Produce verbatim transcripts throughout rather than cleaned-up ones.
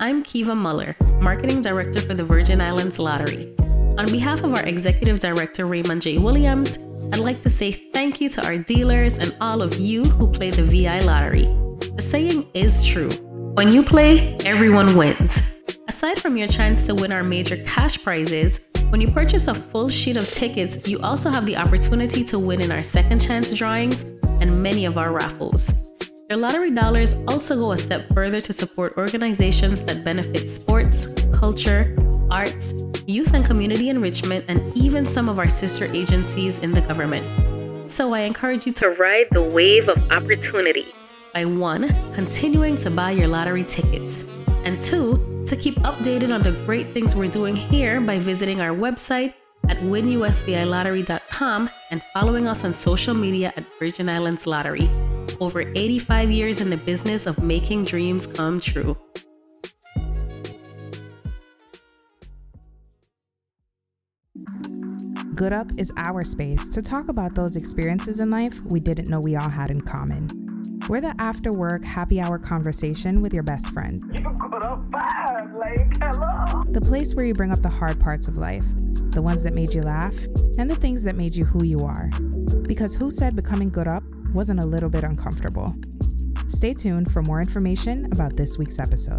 I'm Kiva Muller, Marketing Director for the Virgin Islands Lottery. On behalf of our Executive Director, Raymond J. Williams, I'd like to say thank you to our dealers and all of you who play the V I Lottery. The saying is true. When you play, everyone wins. Aside from your chance to win our major cash prizes, when you purchase a full sheet of tickets, you also have the opportunity to win in our second chance drawings and many of our raffles. Your lottery dollars also go a step further to support organizations that benefit sports, culture, arts, youth and community enrichment, and even some of our sister agencies in the government. So I encourage you to ride the wave of opportunity by one, continuing to buy your lottery tickets, and two, to keep updated on the great things we're doing here by visiting our website at win u s v i lottery dot com and following us on social media at Virgin Islands Lottery. Over eighty-five years in the business of making dreams come true. Good Up is our space to talk about those experiences in life we didn't know we all had in common. We're the after-work happy hour conversation with your best friend. You good up bad, like, hello. The place where you bring up the hard parts of life, the ones that made you laugh, and the things that made you who you are. Because who said becoming good up wasn't a little bit uncomfortable? Stay tuned for more information about this week's episode.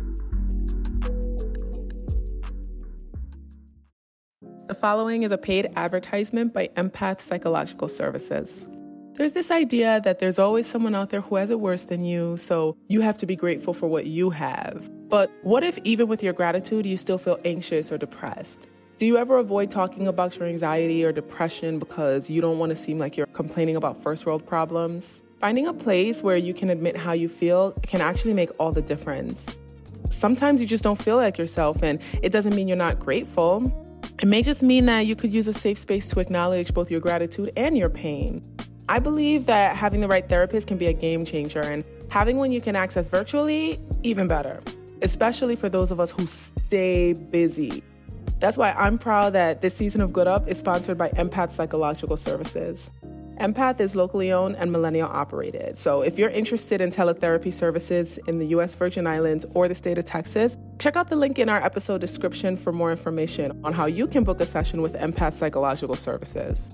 The following is a paid advertisement by Empath Psychological Services. There's this idea that there's always someone out there who has it worse than you, so you have to be grateful for what you have. But what if even with your gratitude, you still feel anxious or depressed? Do you ever avoid talking about your anxiety or depression because you don't want to seem like you're complaining about first world problems? Finding a place where you can admit how you feel can actually make all the difference. Sometimes you just don't feel like yourself, and it doesn't mean you're not grateful. It may just mean that you could use a safe space to acknowledge both your gratitude and your pain. I believe that having the right therapist can be a game changer, and having one you can access virtually, even better, especially for those of us who stay busy. That's why I'm proud that this season of Good Up is sponsored by Empath Psychological Services. Empath is locally owned and millennial operated. So if you're interested in teletherapy services in the U S Virgin Islands or the state of Texas, check out the link in our episode description for more information on how you can book a session with Empath Psychological Services.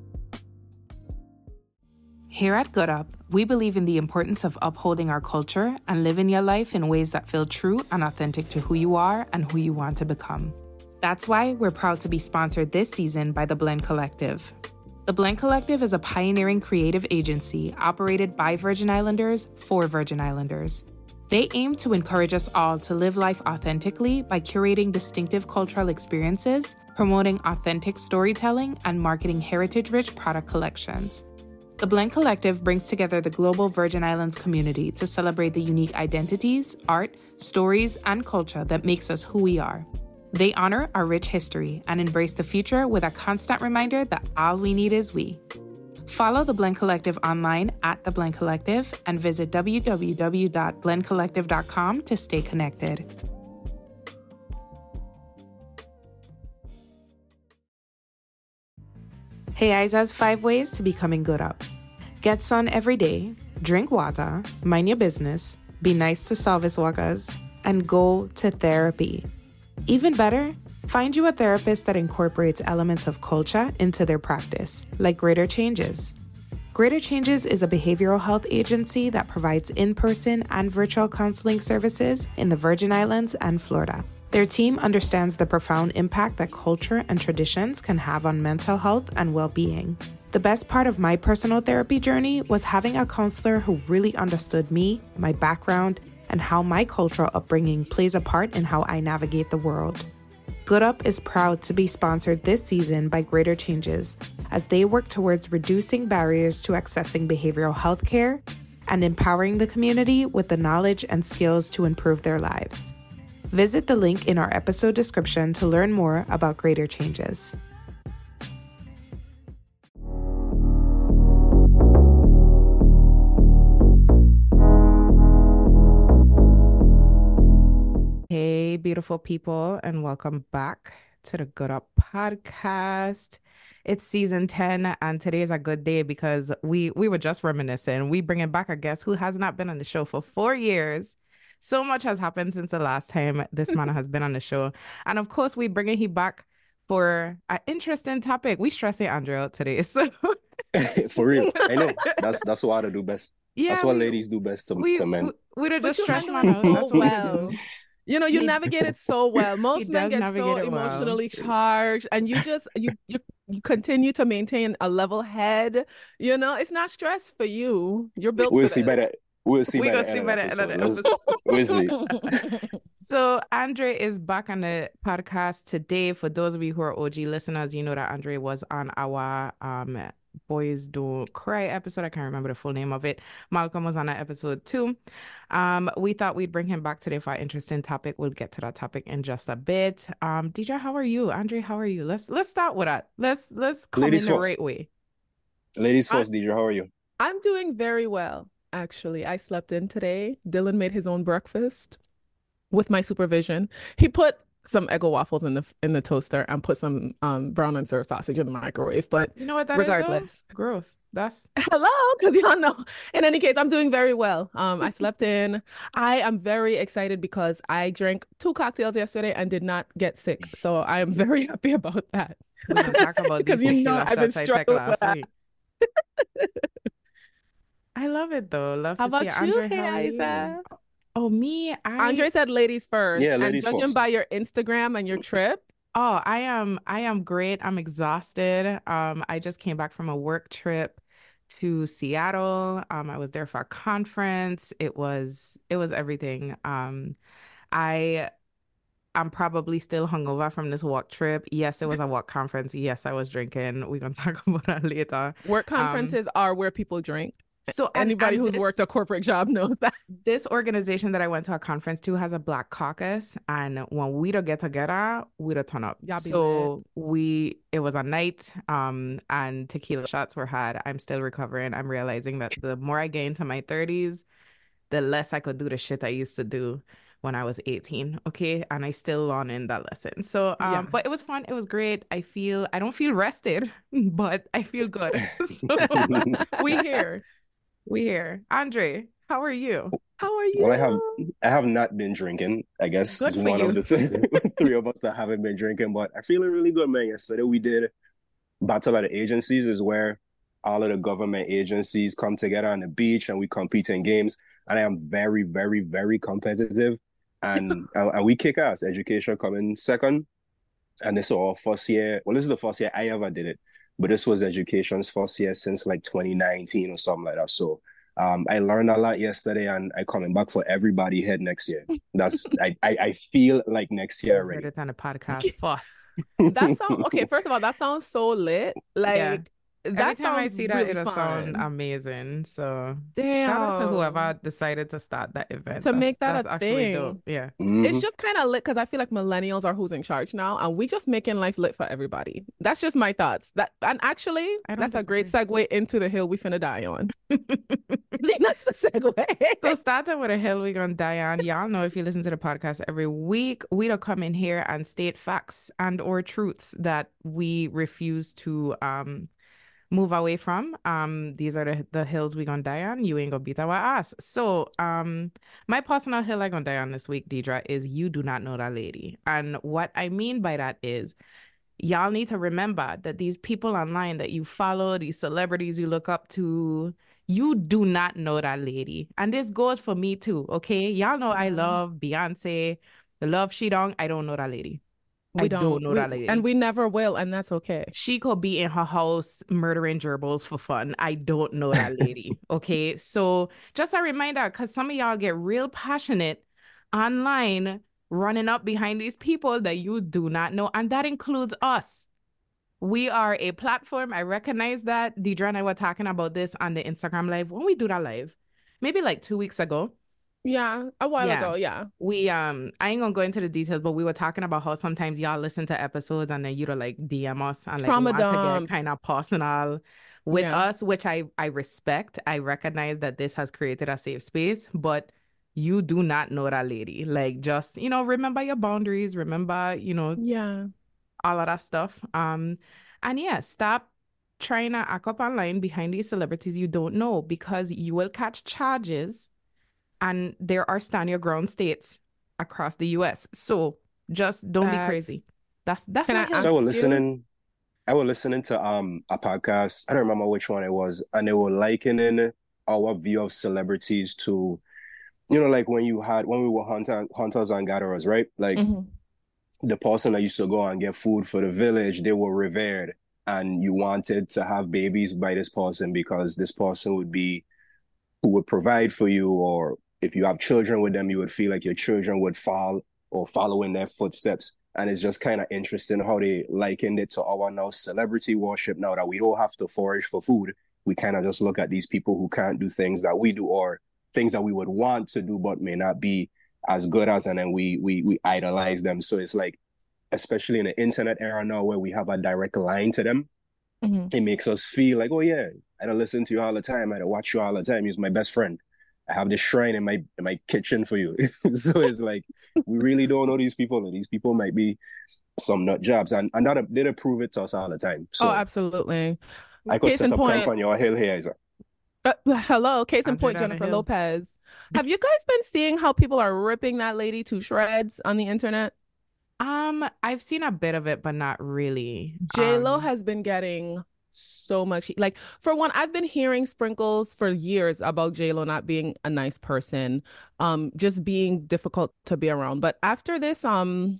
Here at Good Up, we believe in the importance of upholding our culture and living your life in ways that feel true and authentic to who you are and who you want to become. That's why we're proud to be sponsored this season by The Blend Collective. The Blend Collective is a pioneering creative agency operated by Virgin Islanders for Virgin Islanders. They aim to encourage us all to live life authentically by curating distinctive cultural experiences, promoting authentic storytelling, and marketing heritage-rich product collections. The Blend Collective brings together the global Virgin Islands community to celebrate the unique identities, art, stories, and culture that makes us who we are. They honor our rich history and embrace the future with a constant reminder that all we need is we. Follow The Blend Collective online at The Blend Collective and visit w w w dot blend collective dot com to stay connected. Hey, Isa's five ways to becoming good up. Get sun every day, drink water, mind your business, be nice to service workers, and go to therapy. Even better, find you a therapist that incorporates elements of culture into their practice, like Greater Changes. Greater Changes is a behavioral health agency that provides in-person and virtual counseling services in the Virgin Islands and Florida. Their team understands the profound impact that culture and traditions can have on mental health and well-being. The best part of my personal therapy journey was having a counselor who really understood me, my background, and how my cultural upbringing plays a part in how I navigate the world. Good Up is proud to be sponsored this season by Greater Changes as they work towards reducing barriers to accessing behavioral health care and empowering the community with the knowledge and skills to improve their lives. Visit the link in our episode description to learn more about Greater Changes. Hey, beautiful people, and welcome back to the Good Up podcast. It's season ten, and today is a good day because we we were just reminiscing. We bringing back a guest who has not been on the show for four years. So much has happened since the last time this man has been on the show. And of course, we bringing him back for an interesting topic. We stressing Andre out today. So For real. I know. That's that's what I do best. yeah, that's what we, ladies do best to, we, to men. We, we'd have But just you stressed handle man it out. so That's what we well. do. You know, you He- navigate it so well. Most men does get navigate so it well. emotionally charged, and you just you you you continue to maintain a level head. You know, it's not stress for you. You're built We'll for see this. by the we'll see We by gonna the see end by of the the end of episode. the Let's- We'll see. So Andre is back on the podcast today. For those of you who are O G listeners, you know that Andre was on our um Boys Don't Cry episode. I can't remember the full name of it. Malcolm was on that episode too. Um, we thought we'd bring him back today for an interesting topic. We'll get to that topic in just a bit. Um, Deidre, how are you? Andre, how are you? Let's let's start with that. Let's let's come Ladies in the first. right way. Ladies first, Deidre, how are you? I'm doing very well, actually. I slept in today. Dylan made his own breakfast with my supervision. He put some Eggo waffles in the in the toaster and put some um brown and syrup sausage in the microwave. But You know what that is, though? regardless, Growth. That's hello, because y'all know. In any case, I'm doing very well. Um, I slept in. I am very excited because I drank two cocktails yesterday and did not get sick. So I am very happy about that. we're gonna talk about Because these you know tequila I've been shots I took struggling with last that. week. I love it though. Love How to see about it. you, Andre, how are you? Isa? Oh, me, I Andre said ladies first. Yeah, and ladies judging first. by your Instagram and your trip, Oh, I am I am great. I'm exhausted. Um, I just came back from a work trip to Seattle. Um, I was there for a conference. It was it was everything. Um, I I'm probably still hungover from this walk trip. Yes, it was a walk conference. Yes, I was drinking. We're gonna talk about that later. work Um, conferences are where people drink. So and- Anybody and who's this- worked a corporate job knows that. This organization that I went to a conference to has a Black caucus, and when we don't get together, we don't turn up. Y'all be So we, it was a night, um, and tequila shots were had. I'm still recovering. I'm realizing that the more I get into my thirties, the less I could do the shit I used to do when I was eighteen. Okay, and I still learn in that lesson. So, um, Yeah. but it was fun. It was great. I feel I don't feel rested, but I feel good. So we here. We here. Andre, how are you? How are you? Well, I have I have not been drinking. I guess Good it's for one you. of the th- three of us that haven't been drinking, but I'm feeling really good, man. Yesterday we did Battle of the Agencies, is where all of the government agencies come together on the beach and we compete in games. And I am very, very, very competitive. And and, and we kick ass. Education coming second. And this is our first year. Well, this is the first year I ever did it. But this was education's first year since like twenty nineteen or something like that. So um, I learned a lot yesterday, and I coming back for everybody head next year. That's I, I I feel like next year I heard already. it on the podcast. Fuss. That sounds okay. First of all, that sounds so lit. Like Yeah. that Every time I sounds see that, really it'll sound fun. amazing. So Damn. shout out to whoever decided to start that event. To That's- make that that's a actually thing. dope. Yeah. Mhm. It's just kind of lit because I feel like millennials are who's in charge now, and we just making life lit for everybody. That's just my thoughts. That and actually, I don't that's a great disagree. segue into the hill we finna die on. I think that's the segue. So starting with a hill we gonna die on. Y'all know if you listen to the podcast every week, we don't come in here and state facts and or truths that we refuse to um move away from. Um, these are the, the hills we gonna die on. You ain't gonna beat our ass. So um my personal hill I gonna die on this week, Deidre, is you do not know that lady. And what I mean by that is y'all need to remember that these people online that you follow, these celebrities you look up to, you do not know that lady. And this goes for me too, okay? Y'all know I love Beyonce, the love she done. I don't know that lady. I don't know we- that lady. and we never will, and that's okay. She could be in her house murdering gerbils for fun. I don't know that lady. Okay. So just a reminder, because some of y'all get real passionate online running up behind these people that you do not know. And that includes us. We are a platform. I recognize that. Deidre and I were talking about this on the Instagram live. When we do that live, maybe like two weeks ago, Yeah, a while Yeah. ago. Yeah, we um I ain't gonna go into the details, but we were talking about how sometimes y'all listen to episodes and then you to like D M us and like Trauma want to dump. get kind of personal with Yeah. us, which I I respect. I recognize that this has created a safe space, but you do not know that lady. Like, just, you know, remember your boundaries, remember, you know, yeah. all of that stuff. Um, and yeah, stop trying to act up online behind these celebrities you don't know, because you will catch charges and there are stand your ground states across the U S. So just don't Facts. be crazy. That's that's Can my I hill. So I was you- listening. I was listening to um a podcast. I don't remember which one it was, and they were likening our view of celebrities to, you know, like when you had when we were hunter, hunters and gatherers, right? Like Mhm. the person that used to go and get food for the village, they were revered, and you wanted to have babies by this person because this person would be who would provide for you, or if you have children with them, you would feel like your children would fall or follow in their footsteps. And it's just kind of interesting how they likened it to our now celebrity worship. Now that we don't have to forage for food, we kind of just look at these people who can't do things that we do, or things that we would want to do but may not be as good as, and then we we we idolize them. So it's like, especially in the internet era now where we have a direct line to them, Mhm. it makes us feel like, oh yeah, I don't listen to you all the time, I don't watch you all the time, you're my best friend, I have this shrine in my in my kitchen for you. So it's like, we really don't know these people, and these people might be some nut jobs, and, and that they prove it to us all the time. So Oh, absolutely. I could Case set in up point- camp on your hill here, Isaac. Uh, hello, case in I'll do point, it on a Jennifer hill. Lopez. Have you guys been seeing how people are ripping that lady to shreds on the internet? Um, I've seen a bit of it, but not really. J Lo Um, has been getting so much heat. Like, for one, I've been hearing sprinkles for years about J Lo not being a nice person, um, just being difficult to be around. But after this, um,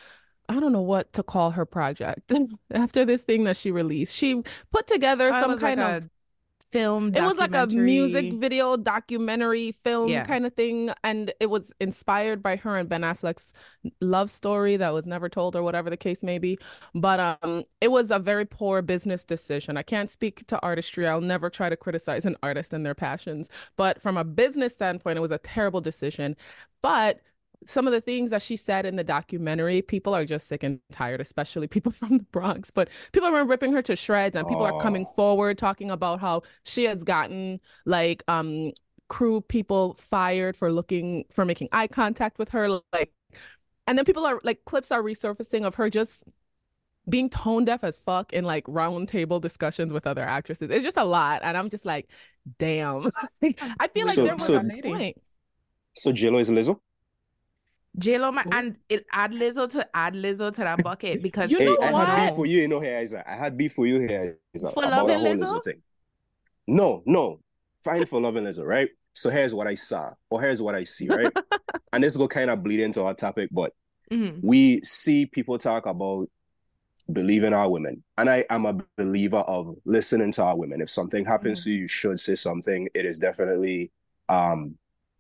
I don't know what to call her project. After this thing that she released, she put together oh, it some was like kind of a film. it was like a music documentary. video documentary film Yeah. kind of thing, and it was inspired by her and Ben Affleck's love story that was never told, or whatever the case may be. But um it was a very poor business decision. I can't speak to artistry. I'll never try to criticize an artist and their passions, but from a business standpoint, it was a terrible decision. But some of the things that she said in the documentary, people are just sick and tired, especially people from the Bronx. But people are ripping her to shreds, and people are coming Oh. forward talking about how she has gotten like um crew people fired for looking for making eye contact with her, like, and then people are like, clips are resurfacing of her just being tone deaf as fuck in like round table discussions with other actresses. It's just a lot, and I'm just like, damn. I feel like So- there was so- a point. So J-Lo is Lizzo? J Lo, Ooh. and it add Lizzo to add Lizzo to that bucket because You Hey, know I had what? beef for you, you know, here, Isaac. I had beef for you here, Isaac, For about loving that whole Lizzo? Lizzo thing. No, no. Fine for loving Lizzo, right? So here's what I saw, or here's what I see, right? And this will kind of bleed into our topic, but Mhm. we see people talk about believing our women. And I am a believer of listening to our women. If something happens to you, you should say something. It is definitely um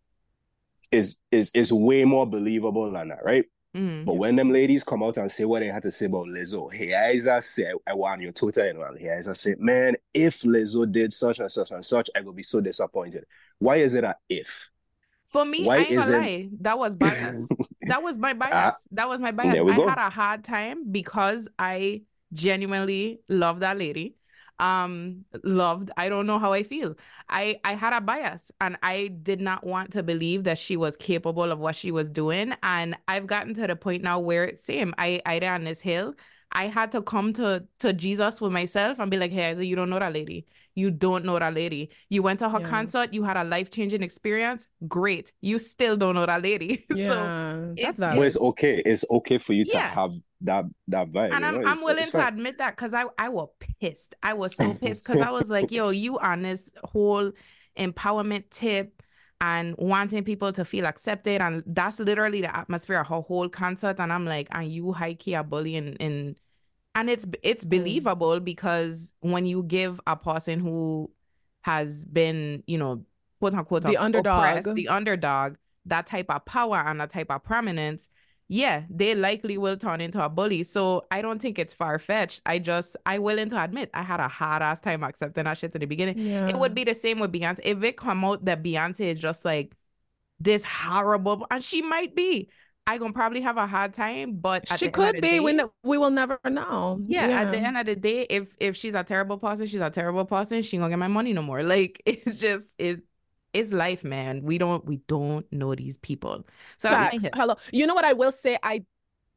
is is is way more believable than that, right? Mhm. But when them ladies come out and say what they had to say about Lizzo, hey, Isa say, I want your Twitter and well, hey, Isa say, man, if Lizzo did such and such and such, I would be so disappointed. Why is it a if? For me, Why I ain't gonna isn't- lie. That was bias. That was my bias. that was my bias. there we I go. had a hard time because I genuinely love that lady. Um, loved. I don't know how I feel. I I had a bias, and I did not want to believe that she was capable of what she was doing. And I've gotten to the point now where same. I I ran this hill. I had to come to to Jesus with myself and be like, hey, Isaac, you don't know that lady. You don't know that lady. You went to her Yeah. concert. You had a life-changing experience. Great. You still don't know that lady. so, Yeah, that's it's- valid. But it's okay. It's okay for you to Yeah. have that that vibe. and you I'm know? I'm It's- willing it's to fine. admit that because I I was pissed. I was so pissed because I was like, yo, you on this whole empowerment tip and wanting people to feel accepted, and that's literally the atmosphere of her whole concert. And I'm like, and you high key a bully, and and and it's it's believable because when you give a person who has been, you know, quote unquote, The underdog. oppressed, the underdog, that type of power and that type of prominence, yeah, they likely will turn into a bully. So I don't think it's far-fetched. I just, I willing to admit, I had a hard-ass time accepting that shit in the beginning. Yeah. It would be the same with Beyonce. If it come out that Beyonce is just like this horrible, and she might be, I gonna probably have a hard time, but at She the end of could the be. day- We ne- we will never know. yeah, at the end of the day, if if she's a terrible person, she's a terrible person. She ain't gonna get my money no more. Like, it's just it's it's life, man. We don't we don't know these people. So that's my Facts. hit. Hello. You know what I will say? I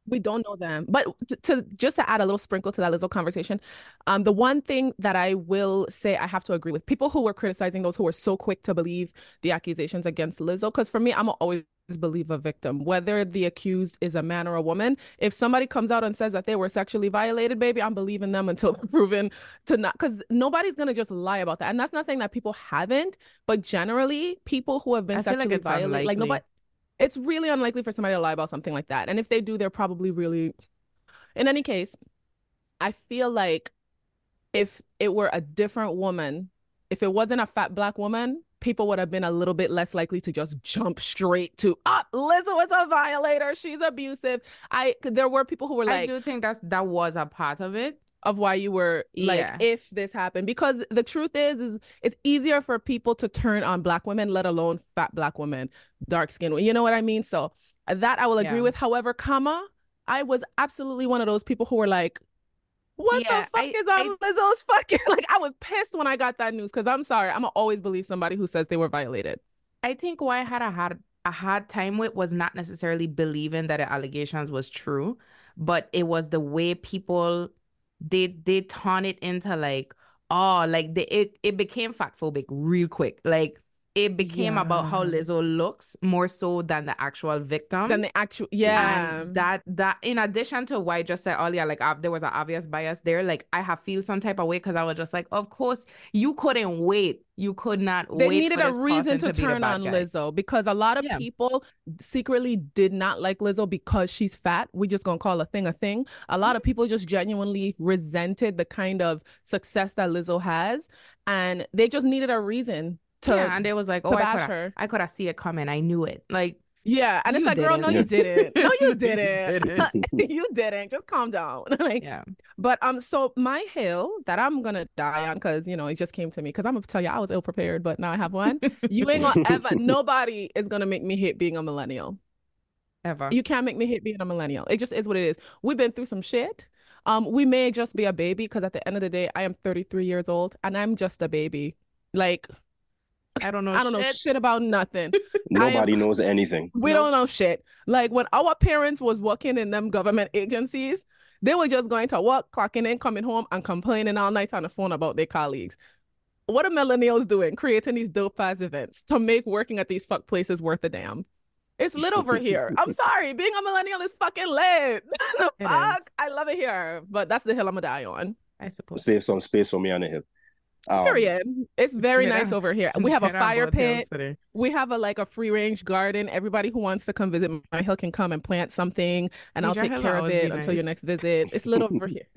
We don't know them. But to, to just to add a little sprinkle to that Lizzo conversation, um, the one thing that I will say I have to agree with people who were criticizing those who were so quick to believe the accusations against Lizzo, because for me, I'm always believe a victim, whether the accused is a man or a woman. If somebody comes out and says that they were sexually violated, baby, I'm believing them until proven to not, because nobody's gonna just lie about that. And that's not saying that people haven't, but generally, people who have been I feel sexually like it's violated, unlikely. like nobody. It's really unlikely for somebody to lie about something like that. And if they do, they're probably really, in any case, I feel like if it were a different woman, if it wasn't a fat black woman, people would have been a little bit less likely to just jump straight to, ah, Lizzo is a violator, she's abusive. I, there were people who were like, I do think that's, that was a part of it. Of why you were like, Yeah. if this happened, because the truth is, is it's easier for people to turn on black women, let alone fat black women, dark skin. You know what I mean? So that I will agree Yeah. with. However, comma, I was absolutely one of those people who were like, what Yeah, the fuck I- is on Lizzo's fucking, like, I was pissed when I got that news, because I'm sorry, I'm gonna always believe somebody who says they were violated. I think why I had a hard a hard time with was not necessarily believing that the allegations was true, but it was the way people they they turn it into like, oh, like they it it became fat phobic real quick. Like it became about how Yeah. Lizzo looks more so than the actual victims. Then the actual, yeah. And that that in addition to why I just said earlier, like uh, there was an obvious bias there. Like I have feel some type of way because I was just like, of course you couldn't wait. You could not They wait. needed for a this reason person to, to be the turn bad on guy. Lizzo, because a lot of Yeah. people secretly did not like Lizzo because she's fat. We just gonna call a thing a thing. A lot of people just genuinely resented the kind of success that Lizzo has, and they just needed a reason to. yeah, and they was like, to oh, I bash could her. I could have seen it coming. I knew it. Like Yeah, and it's You like, girl, no, didn't. you didn't. No, you didn't. didn't. You didn't. Just calm down. Like, yeah, But um, so my hill that I'm gonna die on, because you know it just came to me, because I'm gonna tell you I was ill prepared, but now I have one. You ain't gonna ever. Nobody is gonna make me hate being a millennial. ever. You can't make me hate being a millennial. It just is what it is. We've been through some shit. Um, we may just be a baby, because at the end of the day, I am thirty-three years old and I'm just a baby. Like I don't know. I don't know shit. shit about nothing. Nobody knows anything. We Nope. don't know shit. Like when our parents was working in them government agencies, they were just going to work, clocking in, coming home, and complaining all night on the phone about their colleagues. What are millennials doing? Creating these dope ass events to make working at these fuck places worth a damn. It's lit over here. I'm sorry, being a millennial is fucking lit. The It fuck, is. I love it here, but that's the hill I'm gonna die on. I suppose. Save some space for me on the hill. Um, Period. It's very Yeah. nice over here. We have a Straight up fire Both Hills pit. City. We have a like a free range garden. Everybody who wants to come visit my hill can come and plant something, and I'll Your take hill care of always it be until your nice. next visit. It's lit over here.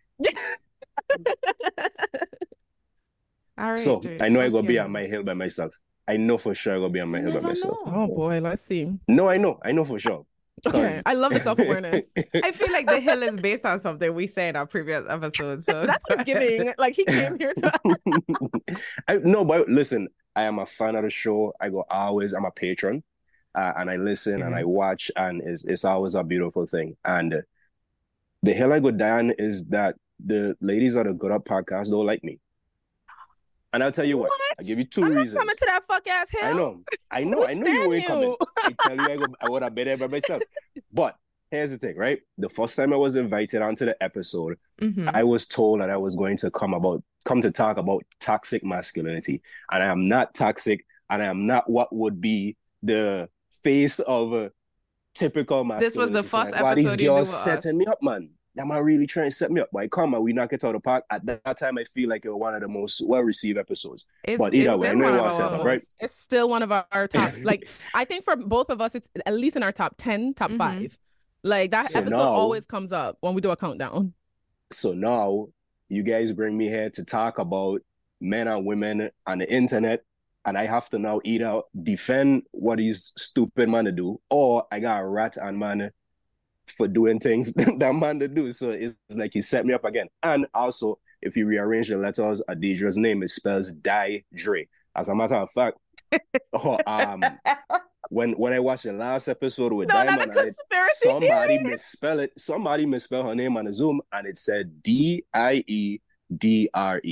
All right. So Jay, I know I what's go be your on my hill? hill by myself. I know for sure I go be on my You hill by never myself. know. Oh boy, let's see. No, I know. I know for sure. Okay, I love the self-awareness. I feel like the hill is based on something we say in our previous episode. So That's what I'm giving. Like he came here to. I no, but listen, I am a fan of the show. I go always. I'm a patron, uh, and I listen and I watch, and it's it's always a beautiful thing. And uh, the hill I go down is that the ladies of the Good Up podcast don't like me, and I'll tell you what. I'll give you two I'm not reasons. coming to that fuck ass hill. I know, I know, I know you Withstand ain't coming. you. I tell you, I go. I would have been there by myself. But here's the thing, right? The first time I was invited onto the episode, Mhm. I was told that I was going to come about come to talk about toxic masculinity, and I am not toxic, and I am not what would be the face of a typical masculinity. This was the So, first like, wow, these episode you do girls with setting us. me up, man. Am I really trying to set me up? Why come and we knock it out of the park? At that time, I feel like it was one of the most well-received episodes. It's, But either it's way, I still know one it of was set our up, right? most- It's still one of our, our top. Like I think for both of us, it's at least in our top ten, top Mhm. five. Like that So episode now- always comes up when we do a countdown. So now you guys bring me here to talk about men and women on the internet, and I have to now either defend what these stupid man to do, or I got a rat on man for doing things that man to do. So it's like he set me up again. And also, if you rearrange the letters, Adidra's name is spells Die Dre. As a matter of fact, oh, um, when when I watched the last episode with No, not a Diamond, I- conspiracy somebody theory. misspell it. Somebody misspelled her name on the Zoom, and it said D I E D R E.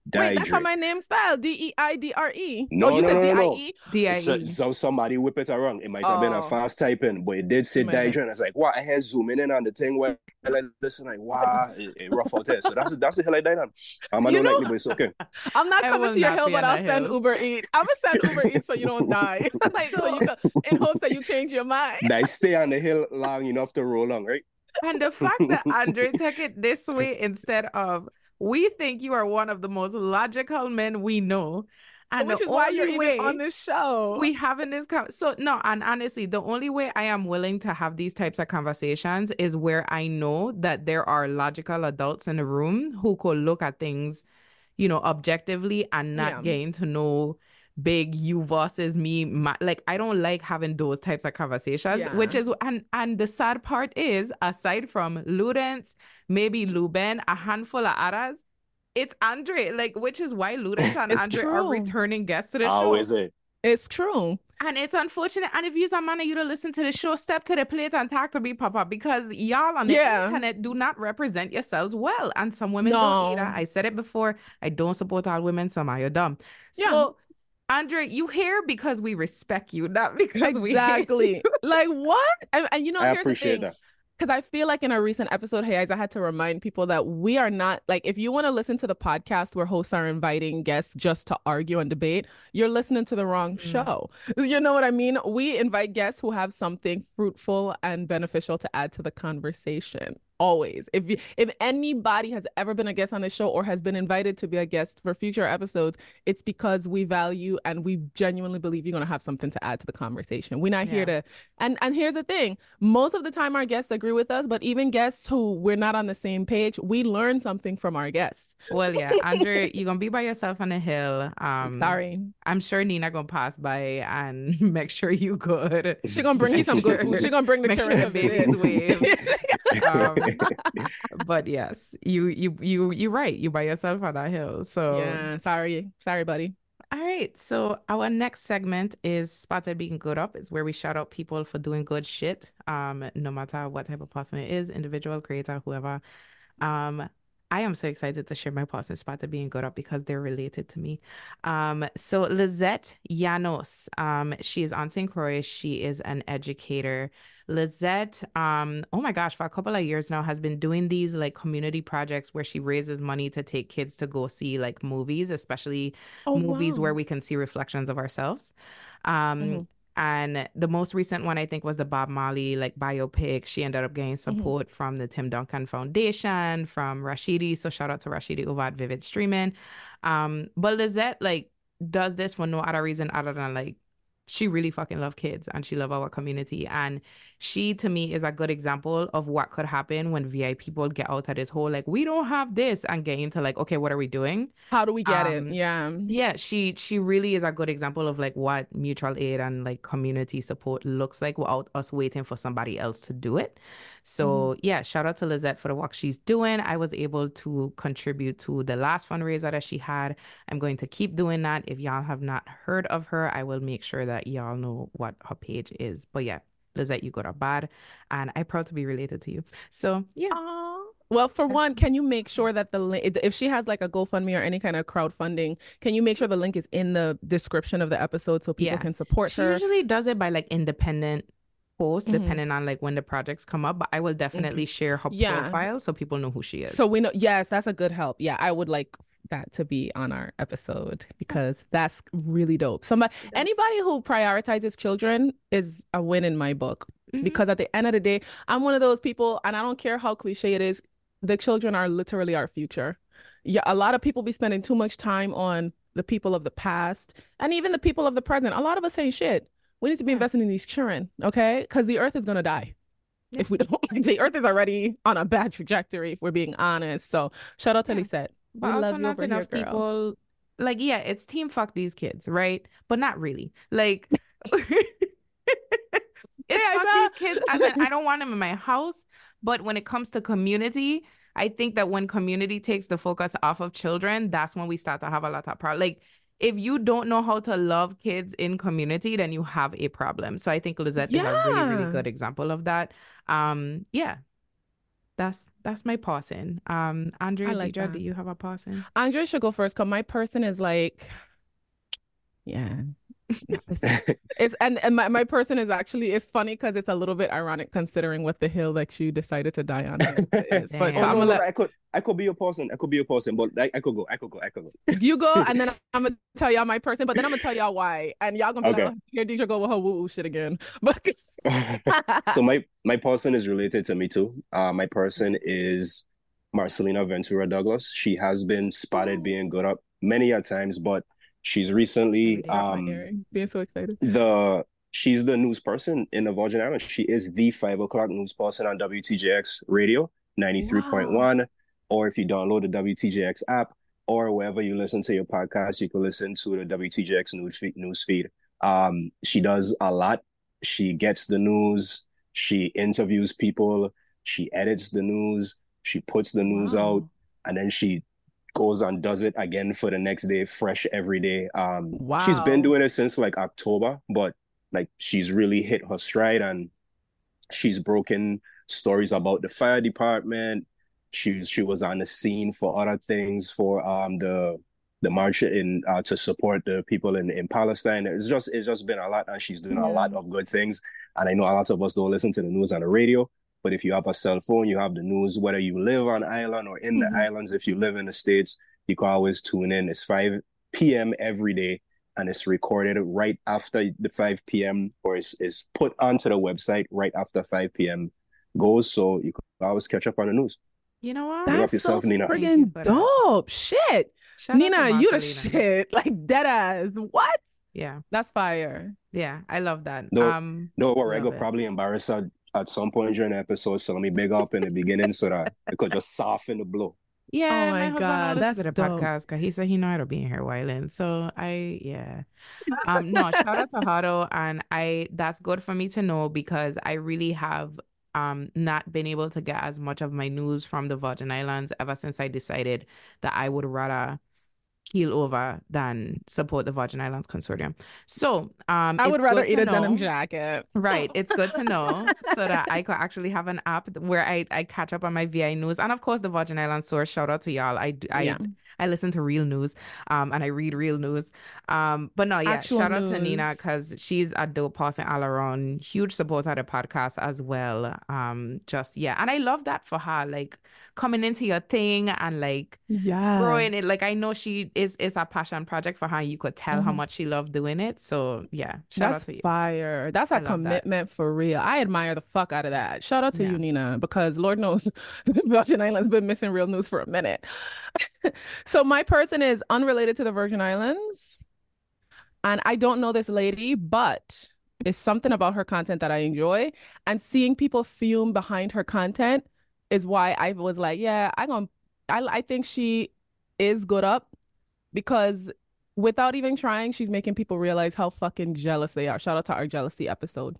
Wait, that's how Deidre. my name's spelled. D E I D R E. No, Oh, you no, said no, no, no. D I E? D I So, E. so somebody whip it around. It might have been a Oh. fast typing, but it did say It might have been. Deidre, and I was like, wow, I had zooming in on the thing where I like listen, like, wow, it, it rough out there. So that's that's the hell I died on. Um, I You don't know- like me, but it's okay. I'm not I coming will to your not hill, be but on I'll that send hill. Uber Eats. I'm gonna send Uber Eats so you don't die. Like, so you can, in hopes that you change your mind. I stay on the hill long enough to roll on, right? And the fact that Andre took it this way instead of, we think you are one of the most logical men we know. And Which the is why you're only even way on this show. we having this con- so no, and honestly, the only way I am willing to have these types of conversations is where I know that there are logical adults in the room who could look at things, you know, objectively and not Yeah. getting to know big you versus me. My, like, I don't like having those types of conversations, Yeah. which is and and the sad part is, aside from Ludens, maybe Luben, a handful of others, it's Andre, like, which is why Ludens and It's Andre are true. returning guests to the How show. is it? It's true. And it's unfortunate. And if you're a man and you don't listen to the show, step to the plate and talk to me, Papa, because y'all on the Yeah. internet do not represent yourselves well. And some women don't No. either. I said it before. I don't support all women. Some are you dumb. Yeah. So, Andre, you here because we respect you, not because we hate Exactly. you. Like, what? And, and you know, I here's the appreciate thing. that. Because I feel like in a recent episode, Hey Eyes, I had to remind people that we are not, like, if you want to listen to the podcast where hosts are inviting guests just to argue and debate, you're listening to the wrong Mm. show. You know what I mean? We invite guests who have something fruitful and beneficial to add to the conversation. Always. If you, if anybody has ever been a guest on the show or has been invited to be a guest for future episodes, it's because we value and we genuinely believe you're going to have something to add to the conversation. We're not here Yeah. to, and and here's the thing. Most of the time our guests agree with us, but even guests who we're not on the same page, we learn something from our guests. Well, yeah, Andre, you're gonna be by yourself on the hill. Um, Sorry. I'm sure Nina gonna pass by and make sure you good. She gonna bring you some good food. She gonna bring the Make sure children the babies wave. Um, but yes, you you you you're right. You by yourself on that hill. So Yeah, sorry. Sorry, buddy. all right. So our next segment is Spotted Being Good Up. It's where we shout out people for doing good shit. Um, no matter what type of person it is, individual, creator, whoever. Um, I am so excited to share my person Spotted Being Good Up because they're related to me. Um, so Lizette Llanos, um, she is on Saint Croix. She is an educator. Lizette, um, oh my gosh, for a couple of years now has been doing these like community projects where she raises money to take kids to go see like movies, especially Oh, movies wow. where we can see reflections of ourselves. Um, Mhm. and the most recent one I think was the Bob Marley like biopic. She ended up getting support from the Tim Duncan Foundation, from Rashidi. So shout out to Rashidi over at Vivid Streaming. Um, but Lizette like does this for no other reason other than like she really fucking love kids and she love our community. And she, to me, is a good example of what could happen when V I people get out of this whole, like, we don't have this and get into like, okay, what are we doing? How do we get Um, it? Yeah. Yeah, she she really is a good example of like what mutual aid and like community support looks like without us waiting for somebody else to do it. So yeah, shout out to Lizette for the work she's doing. I was able to contribute to the last fundraiser that she had. I'm going to keep doing that. If y'all have not heard of her, I will make sure that y'all know what her page is. But yeah, Lizette, you got a bad, and I'm proud to be related to you. So yeah. Aw. Well, for one, can you make sure that the link, if she has like a GoFundMe or any kind of crowdfunding, can you make sure the link is in the description of the episode so people Yeah. can support She her? usually does it by like independent posts, Mhm. depending on like when the projects come up. But I will definitely share her Yeah. profile so people know who she is. So we know, yes, that's a good help. Yeah, I would like that to be on our episode because that's really dope. Somebody, anybody who prioritizes children is a win in my book. Mhm. Because at the end of the day, I'm one of those people, and I don't care how cliche it is, the children are literally our future. Yeah, a lot of people be spending too much time on the people of the past and even the people of the present. A lot of us ain't shit. We need to be Yeah. investing in these children, okay? Because the earth is gonna die if we don't. The earth is already on a bad trajectory, if we're being honest. So shout out to Yeah. Lisette. We But also love you not over here, enough girl. people like, yeah, it's team fuck these kids, right? But not really. Like it's Hey, fuck Isa. these kids as in I don't want them in my house. But when it comes to community, I think that when community takes the focus off of children, that's when we start to have a lot of problems. Like if you don't know how to love kids in community, then you have a problem. So I think Lizette is a really, really Yeah. good example of that. Um, yeah. that's that's my person. Um, Andre, I like Deidre, that. do you have a person? Andre should go first because my person is like, yeah. It's, it's and, and my, my person is actually, it's funny because it's a little bit ironic considering what the hill like she decided to die on is. But so oh, I'm no, gonna no, let I could I could be a person. I could be a person, but I, I could go. I could go. I could go. you go, and then I'm gonna tell y'all my person, but then I'm gonna tell y'all why, and y'all gonna be Okay. like, oh, here Deidre go with her woo woo shit again. But So my my person is related to me too. Uh, my person is Marcelina Ventura Douglas. She has been spotted being good up many a times, but she's recently um being so excited. the she's the news person in the Virgin Islands. She is the five o'clock news person on W T J X Radio ninety-three point one, wow. Or if you download the W T J X app or wherever you listen to your podcast, you can listen to the W T J X news feed. News feed. Um, she does a lot. She gets the news. She interviews people. She edits the news. She puts the news wow. out, and then she goes and does it again for the next day, fresh every day. Um, wow. She's been doing it since like October, but like she's really hit her stride, and she's broken stories about the fire department. She she was on the scene for other things, for um the the march in uh, to support the people in in Palestine. It's just it's just been a lot, and she's doing yeah. a lot of good things. And I know a lot of us don't listen to the news on the radio, but if you have a cell phone, you have the news, whether you live on island or in mm-hmm. the islands. If you live in the States, you can always tune in. It's five p.m. every day, and it's recorded right after the five p.m. or it's, it's put onto the website right after five p.m. goes, so you can always catch up on the news. You know what? That's yourself, so Nina. Friggin' dope. Shit. Shout Nina, you the shit. Like dead ass. What? Yeah. That's fire. Yeah, I love that. No, um, no worry, I could probably embarrass her at some point during the episode, so let me big up in the beginning so that I could just soften the blow. Yeah, oh my, my god, that's a podcast because he said he know how to be in here whiling. So I, yeah, um, no, shout out to Hado, and I. That's good for me to know because I really have um not been able to get as much of my news from the Virgin Islands ever since I decided that I would rather keel over than support the Virgin Islands Consortium. So um I would rather eat a know, denim jacket. Right. It's good to know so that I could actually have an app where I, I catch up on my V I news. And of course the Virgin Islands source, shout out to y'all. I I yeah. I listen to real news um and I read real news. Um but no, yeah, Actual shout news. out to Nina because she's a dope person all around. Huge supporter of the podcast as well. Um just yeah. And I love that for her. Like coming into your thing and like yes. growing it. Like I know she is is a passion project for her. You could tell mm-hmm. how much she loved doing it. So yeah, shout That's out to you. Fire. That's a I commitment that. for real. I admire the fuck out of that. Shout out to yeah. you, Nina, because Lord knows Virgin Islands been missing real news for a minute. So my person is unrelated to the Virgin Islands, and I don't know this lady, but it's something about her content that I enjoy, and seeing people fume behind her content is why I was like, yeah, I gonna, I I think she is good up, because without even trying, she's making people realize how fucking jealous they are. Shout out to our jealousy episode.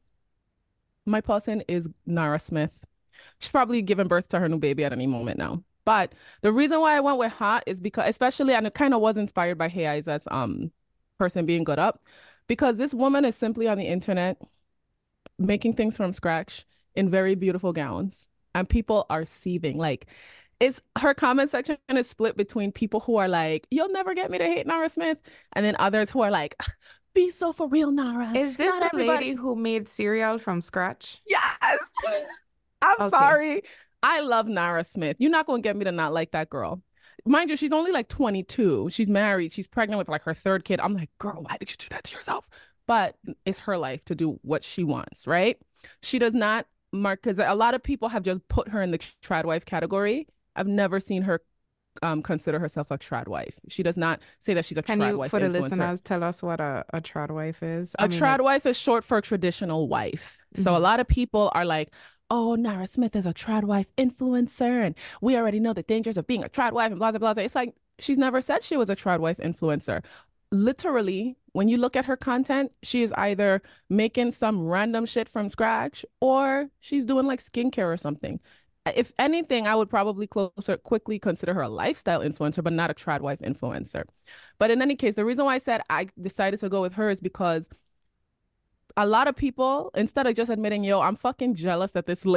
My person is Nara Smith. She's probably giving birth to her new baby at any moment now. But the reason why I went with her is because, especially, and it kind of was inspired by Hey Isa's um person being good up, because this woman is simply on the internet making things from scratch in very beautiful gowns. And people are seething. Like, it's her comment section is split between people who are like, you'll never get me to hate Nara Smith, and then others who are like, be so for real, Nara. Is this Not the everybody. lady who made cereal from scratch? Yes. I'm okay. sorry. I love Nara Smith. You're not going to get me to not like that girl. Mind you, she's only like twenty-two. She's married. She's pregnant with like her third kid. I'm like, girl, why did you do that to yourself? But it's her life to do what she wants, right? She does not mark, because a lot of people have just put her in the trad wife category. I've never seen her um, consider herself a trad wife. She does not say that she's a Can trad you, wife for the influencer. listeners, tell us what a, a trad wife is? A I mean, trad it's... wife is short for traditional wife. Mm-hmm. So a lot of people are like, oh, Nara Smith is a trad wife influencer, and we already know the dangers of being a trad wife and blah, blah, blah. It's like, she's never said she was a trad wife influencer. Literally, when you look at her content, she is either making some random shit from scratch or she's doing like skincare or something. If anything, I would probably closer quickly consider her a lifestyle influencer, but not a trad wife influencer. But in any case, the reason why I said I decided to go with her is because a lot of people, instead of just admitting, yo, I'm fucking jealous that this lady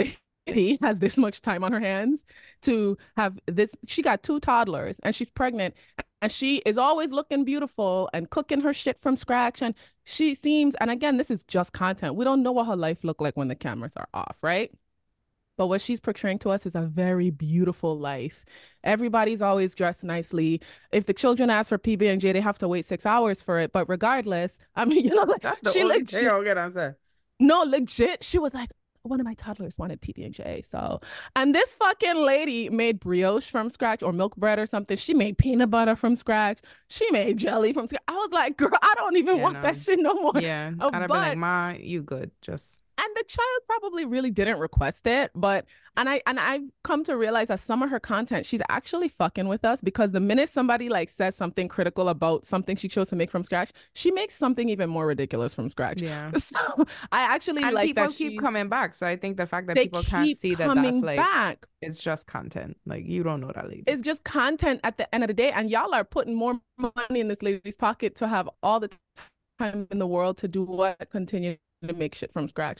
lady has this much time on her hands to have this. She got two toddlers and she's pregnant and she is always looking beautiful and cooking her shit from scratch. And she seems, and again, this is just content. We don't know what her life looked like when the cameras are off, right? But what she's portraying to us is a very beautiful life. Everybody's always dressed nicely. If the children ask for P B and J, they have to wait six hours for it. But regardless, I mean, you know, like, That's the she only legit, thing I'll get answer. no, legit. She was like, one of my toddlers wanted P B and J. So, and this fucking lady made brioche from scratch or milk bread or something. She made peanut butter from scratch. She made jelly from scratch. I was like, girl, I don't even Yeah, want no. that shit no more. Yeah, Uh, I'd have but been like, Ma, you good? Just and the child probably really didn't request it, but and I and I've come to realize that some of her content, she's actually fucking with us, because the minute somebody like says something critical about something she chose to make from scratch, she makes something even more ridiculous from scratch. yeah. So I actually And like people that keep she, coming back. So I think the fact that they people can't keep see that coming that's like back. it's just content. Like you don't know that lady. It's just content at the end of the day, and y'all are putting more money in this lady's pocket to have all the time in the world to do what? Continue to make shit from scratch.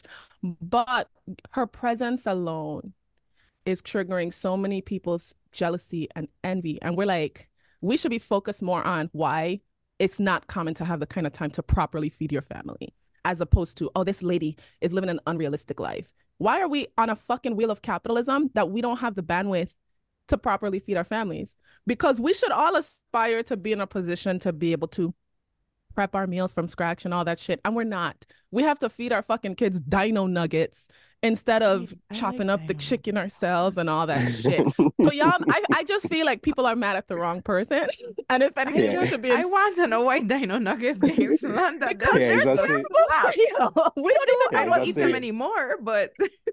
But her presence alone is triggering so many people's jealousy and envy. And we're like, we should be focused more on why it's not common to have the kind of time to properly feed your family, as opposed to, oh, this lady is living an unrealistic life. Why are we on a fucking wheel of capitalism that we don't have the bandwidth to properly feed our families? Because we should all aspire to be in a position to be able to prep our meals from scratch and all that shit. And we're not. We have to feed our fucking kids dino nuggets instead of I chopping like up the dino chicken ourselves and all that shit. So y'all, I, I just feel like people are mad at the wrong person. And if anything, Yeah. you should be I want to know why Dino Nuggets getting slandered. Because Yeah, it's they're just- terrible for you. We don't even I Yeah, don't it's eat just them say- anymore, but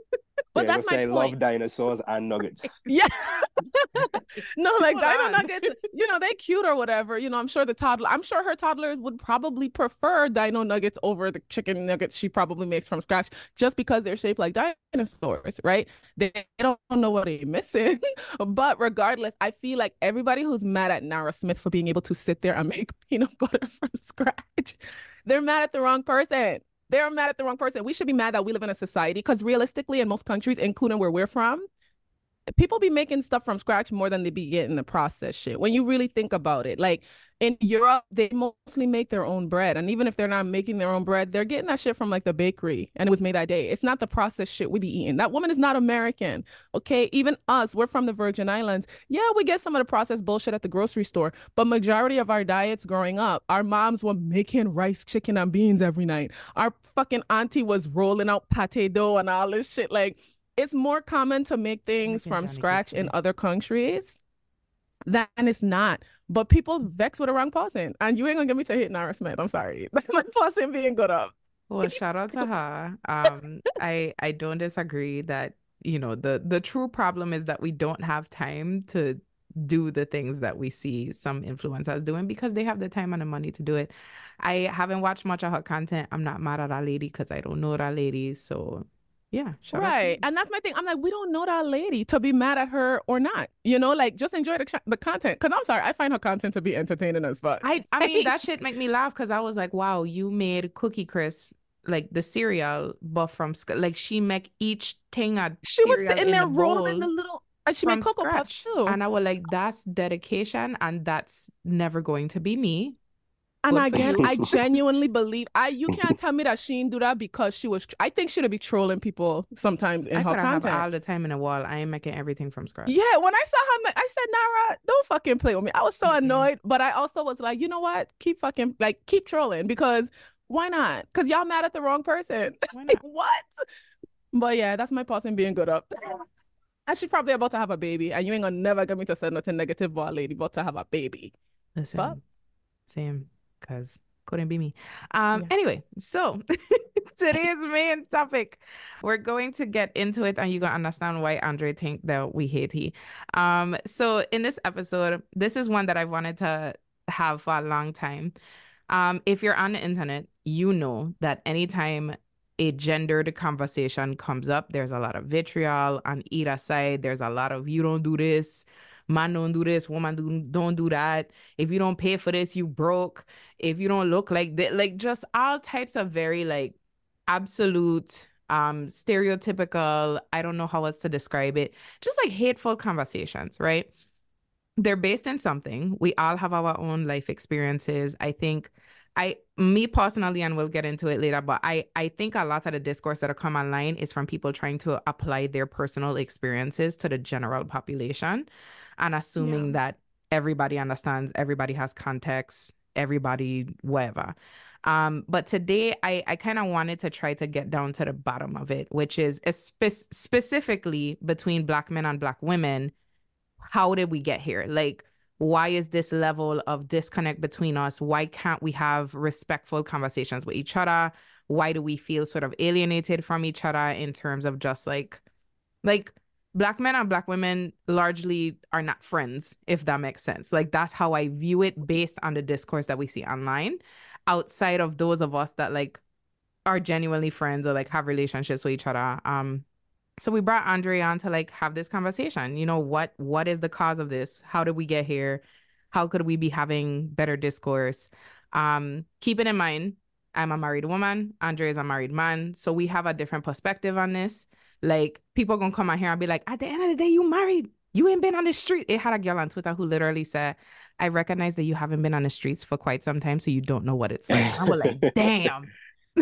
But Yeah, that's just my say, I point. love dinosaurs and nuggets. Yeah. No, like Hold dino on. nuggets, you know, they cute or whatever. You know, I'm sure the toddler, I'm sure her toddlers would probably prefer dino nuggets over the chicken nuggets she probably makes from scratch, just because they're shaped like dinosaurs, right? They don't know what they're missing. But regardless, I feel like everybody who's mad at Nara Smith for being able to sit there and make peanut butter from scratch, they're mad at the wrong person. They're mad at the wrong person. We should be mad that we live in a society, because realistically, in most countries, including where we're from, people be making stuff from scratch more than they be getting the processed shit. When you really think about it, like in Europe, they mostly make their own bread. And even if they're not making their own bread, they're getting that shit from like the bakery and it was made that day. It's not the processed shit we be eating. That woman is not American. Okay. Even us, we're from the Virgin Islands. Yeah, we get some of the processed bullshit at the grocery store, but majority of our diets growing up, our moms were making rice, chicken, and beans every night. Our fucking auntie was rolling out pate dough and all this shit. Like, it's more common to make things Making from Johnny scratch in cake. other countries than it's not. But people vex with the wrong person. And you ain't gonna get me to hit Nara Smith. I'm sorry. That's my person being good up. well, shout out to her. Um, I I don't disagree that, you know, the the true problem is that we don't have time to do the things that we see some influencers doing because they have the time and the money to do it. I haven't watched much of her content. I'm not mad at that lady because I don't know that lady. So yeah, shout out to Right. you. And that's my thing. I'm like, we don't know that lady to be mad at her or not. You know, like just enjoy the, ch- the content. Because I'm sorry, I find her content to be entertaining as fuck. I I mean that shit make me laugh because I was like, wow, you made Cookie Crisp, like the cereal, but from sc- like she make each thing a She was cereal sitting in there the rolling bowl the little, and she from made Cocoa Puffs scratch. too. And I was like, that's dedication, and that's never going to be me. And Good for again, you. I genuinely believe I. You can't tell me that she didn't do that because she was. I think she'd be trolling people sometimes in I her could have content. all the time in the wall. I ain't making everything from scratch. Yeah, when I saw her, ma- I said, Nara, don't fucking play with me. I was so Mm-mm. annoyed, but I also was like, you know what? Keep fucking like keep trolling because why not? Because y'all mad at the wrong person. Why Like, not? what? But yeah, that's my person being good up. And she probably about to have a baby, and you ain't gonna never get me to say nothing negative about a lady about to have a baby. Listen, Fuck. same, because couldn't be me. Um, Yeah. anyway, so today's main topic, we're going to get into it, and you're gonna understand why Andre think that we hate he. Um, so in this episode, this is one that I've wanted to have for a long time. Um, if you're on the internet, you know that anytime a gendered conversation comes up, there's a lot of vitriol on either side. There's a lot of you don't do this, man don't do this, woman do, don't do that. If you don't pay for this, you broke. If you don't look like that, like just all types of very like absolute um, stereotypical, I don't know how else to describe it, just like hateful conversations, right? They're based in something. We all have our own life experiences. I think I, me personally, and we'll get into it later, but I, I think a lot of the discourse that come online is from people trying to apply their personal experiences to the general population and assuming yeah. that everybody understands, everybody has context, everybody, whatever. Um, but today I, I kind of wanted to try to get down to the bottom of it, which is spe- specifically between Black men and Black women. How did we get here? Like, why is this level of disconnect between us? Why can't we have respectful conversations with each other? Why do we feel sort of alienated from each other in terms of just like, like Black men and Black women largely are not friends, if that makes sense. Like, that's how I view it based on the discourse that we see online. Outside of those of us that like are genuinely friends or like have relationships with each other. Um, so we brought Andre on to like have this conversation. You know, what what is the cause of this? How did we get here? How could we be having better discourse? Um, keep it in mind, I'm a married woman. Andre is a married man. So we have a different perspective on this. Like, people gonna come out here and be like, at the end of the day, you married. You ain't been on the street. It had a girl on Twitter who literally said, I recognize that you haven't been on the streets for quite some time, so you don't know what it's like. I was like, damn.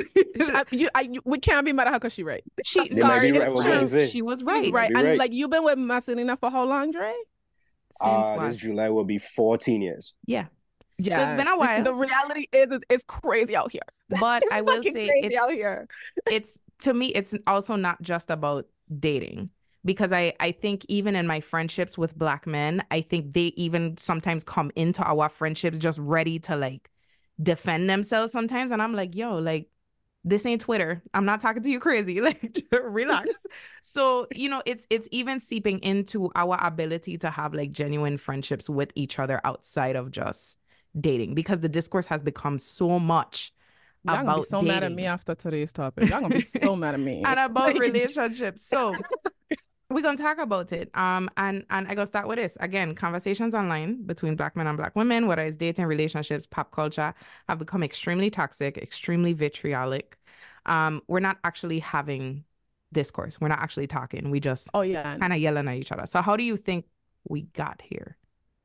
I, you, I, you, we can't be mad at her because she's right. She, sorry, right, it's true. She was right. right. And right. like, you've been with Marcelina for how long, Dre? Since uh, this July will be fourteen years. Yeah. Yeah. So it's been a while. The reality is, is it's crazy out here. But it's I will say crazy it's, out here. it's, to me, it's also not just about dating. Because I, I think even in my friendships with Black men, I think they even sometimes come into our friendships just ready to like defend themselves sometimes. And I'm like, yo, like, this ain't Twitter. I'm not talking to you crazy. Like, relax. So, you know, it's it's even seeping into our ability to have like genuine friendships with each other outside of just dating, because the discourse has become so much Y'all about gonna be so dating. mad at me after today's topic. Y'all gonna be so mad at me. And about relationships. So we're gonna talk about it. Um, and and I gonna start with this. Again, conversations online between Black men and Black women, whether it's dating, relationships, pop culture, have become extremely toxic, extremely vitriolic. Um, we're not actually having discourse. We're not actually talking. We just oh yeah, kind of yelling at each other. So how do you think we got here?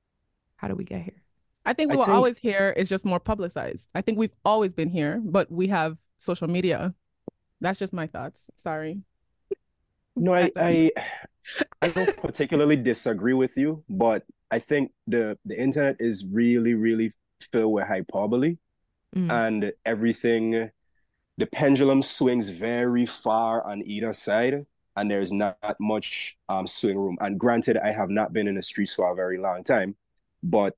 How did we get here? I think we I were think... always here. It's just more publicized. I think we've always been here, but we have social media. That's just my thoughts. Sorry. No, I, I I don't particularly disagree with you, but I think the the internet is really, really filled with hyperbole, mm. and everything, the pendulum swings very far on either side, and there's not much um swing room. And granted, I have not been in the streets for a very long time, but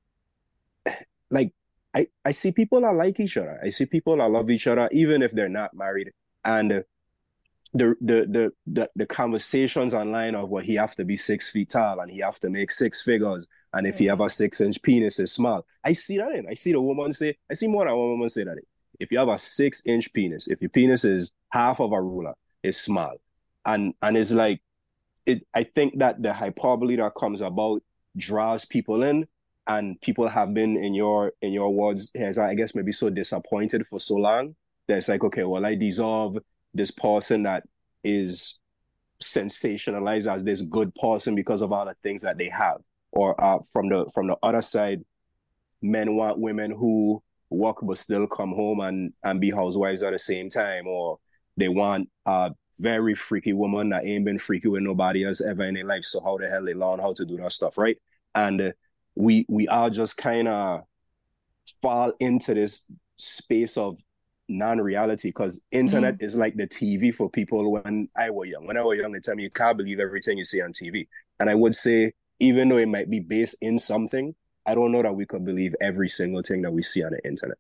like I, I see people that like each other. I see people that love each other, even if they're not married. And The, the the the the conversations online of what he have to be six feet tall and he have to make six figures, and if mm-hmm. he have a six inch penis is small. I see that in. I see the woman say. I see more than one woman say that in. If you have a six inch penis, if your penis is half of a ruler, it's small, and and it's like it. I think that the hyperbole that comes about draws people in, and people have been in your in your words, as I guess maybe so disappointed for so long that it's like, okay, well, I deserve this person that is sensationalized as this good person because of all the things that they have. Or uh, from the from the other side, men want women who work but still come home and, and be housewives at the same time. Or they want a very freaky woman that ain't been freaky with nobody else ever in their life. So how the hell they learn how to do that stuff, right? And uh, we we all just kind of fall into this space of non-reality, because internet mm. is like the T V for people when I was young. When I was young, they tell me you can't believe everything you see on T V. And I would say, even though it might be based in something, I don't know that we could believe every single thing that we see on the internet.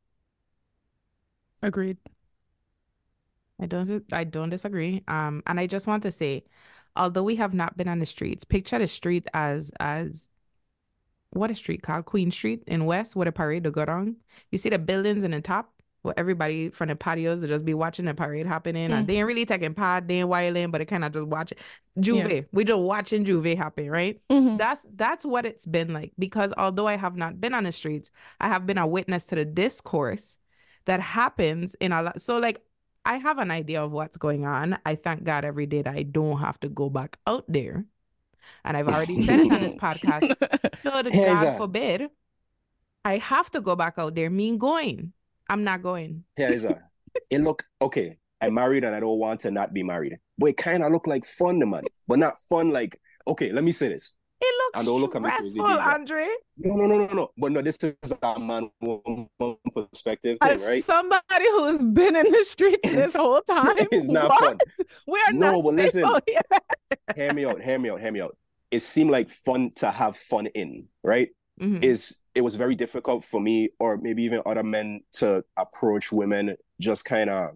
Agreed. I don't I don't disagree. Um, and I just want to say, although we have not been on the streets, picture the street as as what a street called Queen Street in West, where the parade to go down. You see the buildings in the top. Well, everybody from the patios will just be watching the parade happening, mm. and they ain't really taking part, they ain't wilding, but they kind of just watch it. Juve, yeah. we just watching Juve happen, right? Mm-hmm. That's that's what it's been like. Because although I have not been on the streets, I have been a witness to the discourse that happens in a lot. So like, I have an idea of what's going on. I thank God every day that I don't have to go back out there. And I've already said it on this podcast. Lord, Here's God a- forbid, I have to go back out there. Mean going. I'm not going. Here is a. It look okay. I'm married and I don't want to not be married. But it kind of look like fun, man. But not fun like, okay, let me say this. It looks And don't look at me crazy, stressful, Deidre. Andre. No, no, no, no, no. But no, this is a man woman perspective thing, As right? somebody who's been in the streets this whole time, It's not what? fun. We are No, not but listen. safe out here. Hear me out, hear me out, hear me out. It seemed like fun to have fun in, right? Mhm. Is it was very difficult for me or maybe even other men to approach women just kind of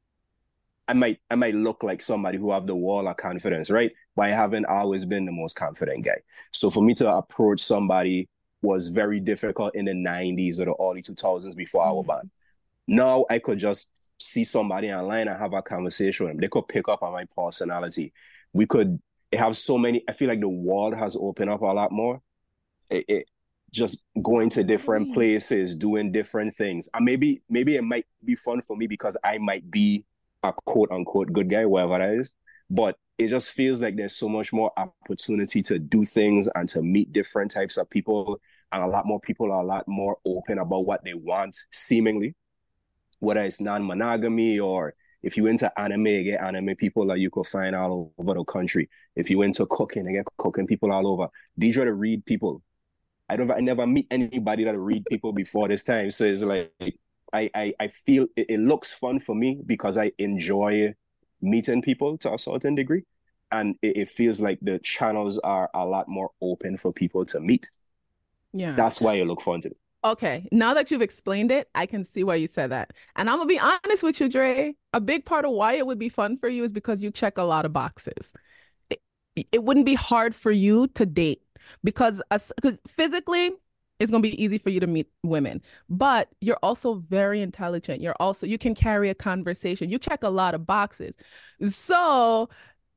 I might I might look like somebody who have the wall of confidence, right? But I haven't always been the most confident guy. So for me to approach somebody was very difficult in the nineties or the early two thousands before I was born. Now I could just see somebody online and have a conversation with them. They could pick up on my personality. We could have so many. I feel like the world has opened up a lot more. It, it just going to different places, doing different things. And maybe maybe it might be fun for me because I might be a quote unquote good guy, whatever that is. But it just feels like there's so much more opportunity to do things and to meet different types of people. And a lot more people are a lot more open about what they want, seemingly. Whether it's non-monogamy or if you're into anime, you get anime people that you could find all over the country. If you're into cooking, you get cooking people all over. Deidre to read people. I don't I never meet anybody that read people before this time. So it's like I I, I feel it, it looks fun for me because I enjoy meeting people to a certain degree. And it, it feels like the channels are a lot more open for people to meet. Yeah. That's why it look fun to me. Okay, now that you've explained it, I can see why you said that. And I'm gonna be honest with you, Dre. A big part of why it would be fun for you is because you check a lot of boxes. It, it wouldn't be hard for you to date because as, because physically it's gonna be easy for you to meet women, but you're also very intelligent. You're also you can carry a conversation. You check a lot of boxes. So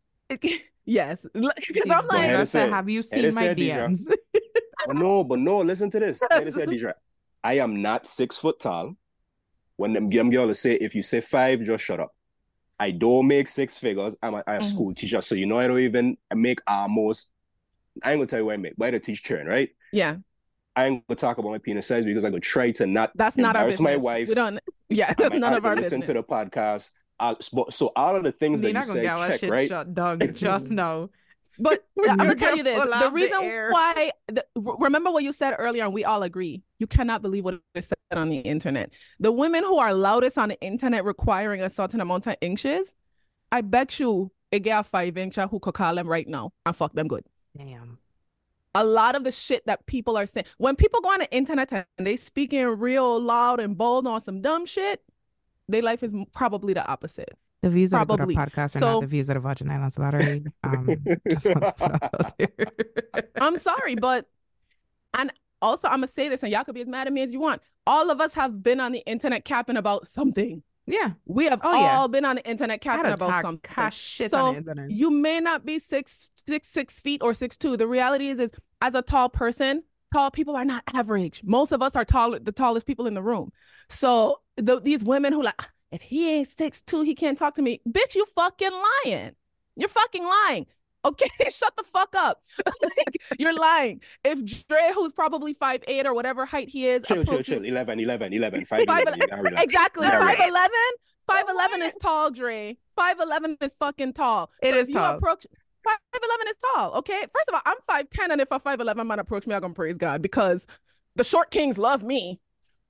yes, because I'm like, ahead and say it. have you Ahead seen and my say it, D Deidre. Ms? But no, but no, listen to this. Like I said, Deidre, I am not six foot tall. When them young girls say, if you say five, just shut up. I don't make six figures. I'm a, I'm a school teacher, so you know I don't even make almost. I ain't gonna tell you what I make, but I had to teach children, right? yeah, I ain't gonna talk about my penis size because I could try to not that's not our embarrass business. my wife. We don't. Yeah, I that's might none have of to our listen business. to the podcast. I'll, so all of the things that You're you not gonna say, get our check, shit right? shut, dog, just now. But I'm gonna You're tell you this: full the of the reason air. why, the, remember what you said earlier, and we all agree. You cannot believe what is said on the internet. The women who are loudest on the internet requiring a certain amount of inches, I bet you a girl five incher who could call them right now and fuck them good. Damn. A lot of the shit that people are saying, when people go on the internet and they speaking real loud and bold on some dumb shit, their life is probably the opposite. The views of the Probably. Good Up podcast are So- not the views of the Virgin Islands Lottery. Um, just want to put that out there. I'm sorry, but and also I'm gonna say this, and y'all could be as mad at me as you want. All of us have been on the internet capping about something. Yeah. We have Oh, all yeah. been on the internet I had capping to about talk something. cash shit so on the internet. you may not be six, six, six feet or six two. The reality is, is as a tall person, tall people are not average. Most of us are tall, the tallest people in the room. So the, these women who like, if he ain't six two, he can't talk to me. Bitch, you fucking lying. You're fucking lying. Okay, shut the fuck up. Like, you're lying. If Dre, who's probably five eight or whatever height he is, Chill, chill, approaches- chill. eleven, eleven, eleven, five, Five, eleven. You gotta relax. exactly. You gotta Five relax. eleven. Five eleven is tall, Dre. Five eleven is fucking tall. It So is if you tall. approach five eleven is tall. Okay. First of all, I'm five ten, and if a five eleven man approach me, I'm gonna praise God because the short kings love me.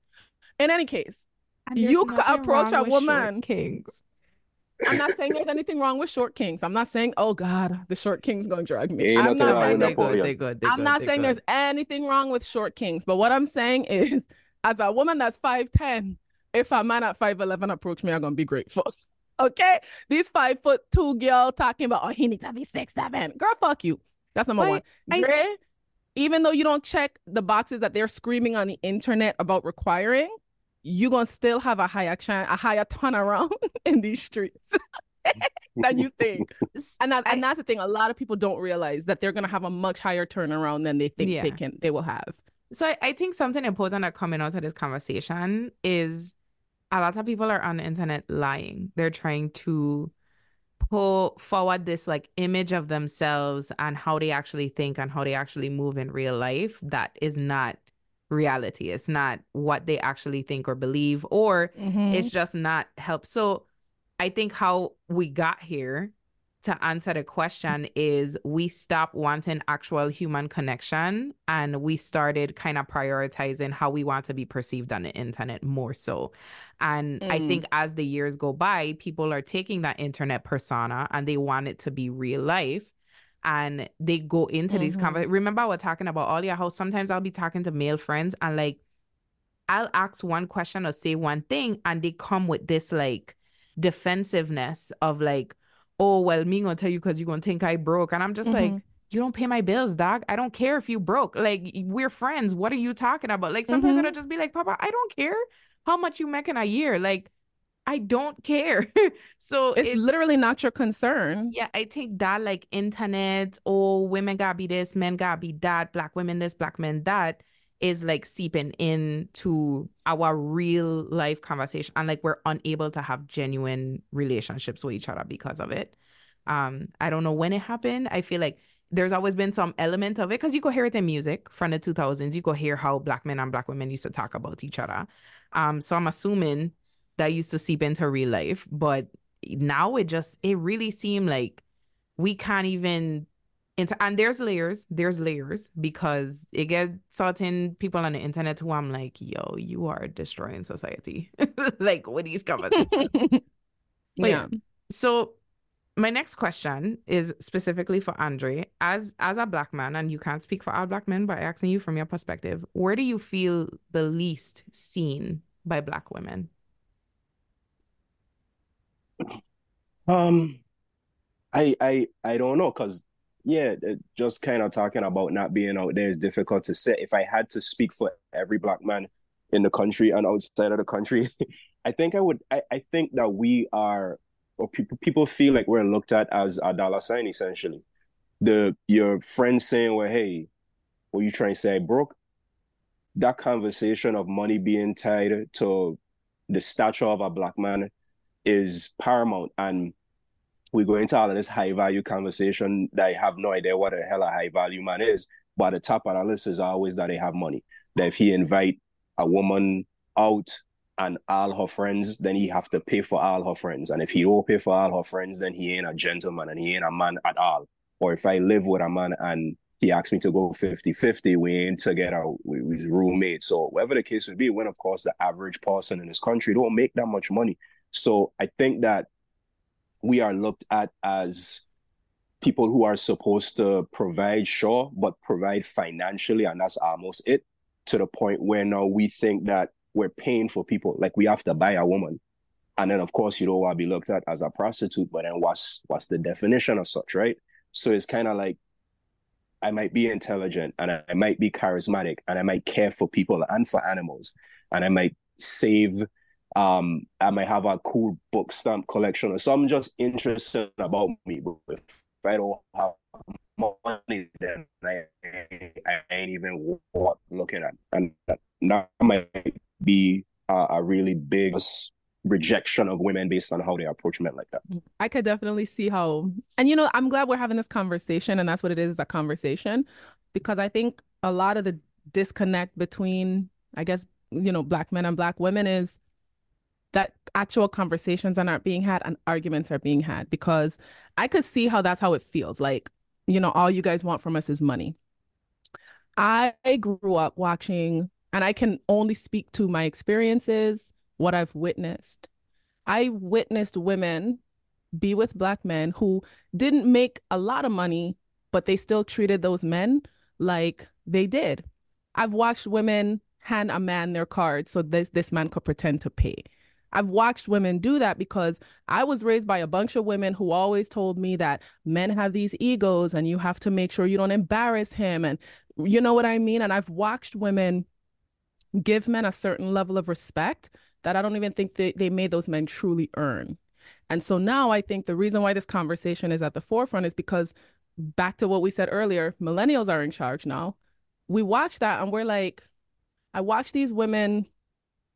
In any case, And there's you could nothing approach wrong a with short woman. kings. I'm not saying there's anything wrong with short kings. I'm not saying, oh God, the short king's gonna drag me. Ain't I'm nothing not wrong saying with that. They good, Napoleon. they good, they I'm good, not they saying good. there's anything wrong with short kings, but what I'm saying is, as a woman that's five ten, if a man at five eleven approach me, I'm gonna be grateful. Okay? These five foot two girl talking about, oh, he needs to be six seven. Girl, fuck you. That's number But one. I- Dre, even though you don't check the boxes that they're screaming on the internet about requiring, you're gonna still have a higher chance, a higher turnaround in these streets than you think. And that, and that's the thing. A lot of people don't realize that they're gonna have a much higher turnaround than they think Yeah. they can they will have. So I, I think something important that coming out of this conversation is a lot of people are on the internet lying. They're trying to pull forward this like image of themselves and how they actually think and how they actually move in real life. That is not reality. It's not what they actually think or believe, or Mhm. it's just not help. So I think how we got here, to answer the question, is we stopped wanting actual human connection and we started kind of prioritizing how we want to be perceived on the internet more so. And I Mm. think as the years go by, people are taking that internet persona and they want it to be real life. And they go into these Mhm. conversations. Remember, I was talking about earlier how sometimes I'll be talking to male friends and like I'll ask one question or say one thing and they come with this like defensiveness of like, oh, well, me gonna tell you because you're gonna think I broke. And I'm just Mhm. like, you don't pay my bills, dog. I don't care if you broke. Like, we're friends. What are you talking about? Like, sometimes Mhm. it'll just be like, Papa, I don't care how much you make in a year. Like, I don't care. So It's it's literally not your concern. yeah, I think that like internet, oh, women gotta be this, men gotta be that, black women this, black men that, is like seeping into our real life conversation. And like we're unable to have genuine relationships with each other because of it. Um, I don't know when it happened. I feel like there's always been some element of it because you could hear it in music from the two thousands. You could hear how black men and black women used to talk about each other. Um, so I'm assuming that used to seep into real life, but now it just it really seemed like we can't even into and there's layers there's layers because it gets certain people on the internet who I'm like, yo, you are destroying society like with these conversations. But yeah, Yeah. so my next question is specifically for Andre. As as a black man, and you can't speak for all black men, but asking you from your perspective, where do you feel the least seen by black women? Um, I I I don't know because yeah, it- just kind of talking about not being out there is difficult to say. If I had to speak for every black man in the country and outside of the country, I think I would. I, I think that we are, or people people feel like we're looked at as a dollar sign essentially. The your friend saying, "Well, hey, what you trying to say, I broke?" That conversation of money being tied to the stature of a black man is paramount, and we go into all of this high value conversation that I have no idea what the hell a high value man is. But the top of the list is always that they have money. That if he invite a woman out and all her friends, then he have to pay for all her friends. And if he don't pay for all her friends, then he ain't a gentleman and he ain't a man at all. Or if I live with a man and he asked me to go fifty-fifty, we ain't together, we, we's roommates. So whatever the case would be, when of course the average person in this country don't make that much money. So I think that we are looked at as people who are supposed to provide, sure, but provide financially, and that's almost it, to the point where now we think that we're paying for people. Like we have to buy a woman. And then of course you don't want to be looked at as a prostitute, but then what's what's the definition of such, right? So it's kind of like I might be intelligent and I might be charismatic and I might care for people and for animals and I might save um I might have a cool book stamp collection or something just interesting about me. But if I don't have money, then I, I ain't even worth looking at. And that might be a, a really big rejection of women based on how they approach men like that. I could definitely see how, and you know, I'm glad we're having this conversation, and that's what it is, a conversation, because I think a lot of the disconnect between, I guess, you know, black men and black women is that actual conversations are not being had and arguments are being had, because I could see how that's how it feels. Like, you know, all you guys want from us is money. I grew up watching, and I can only speak to my experiences, what I've witnessed. I witnessed women be with black men who didn't make a lot of money, but they still treated those men like they did. I've watched women hand a man their card so this, this man could pretend to pay. I've watched women do that because I was raised by a bunch of women who always told me that men have these egos and you have to make sure you don't embarrass him. And you know what I mean? And I've watched women give men a certain level of respect that I don't even think they, they made those men truly earn. And so now I think the reason why this conversation is at the forefront is because, back to what we said earlier, millennials are in charge now. We watch that and we're like, I watch these women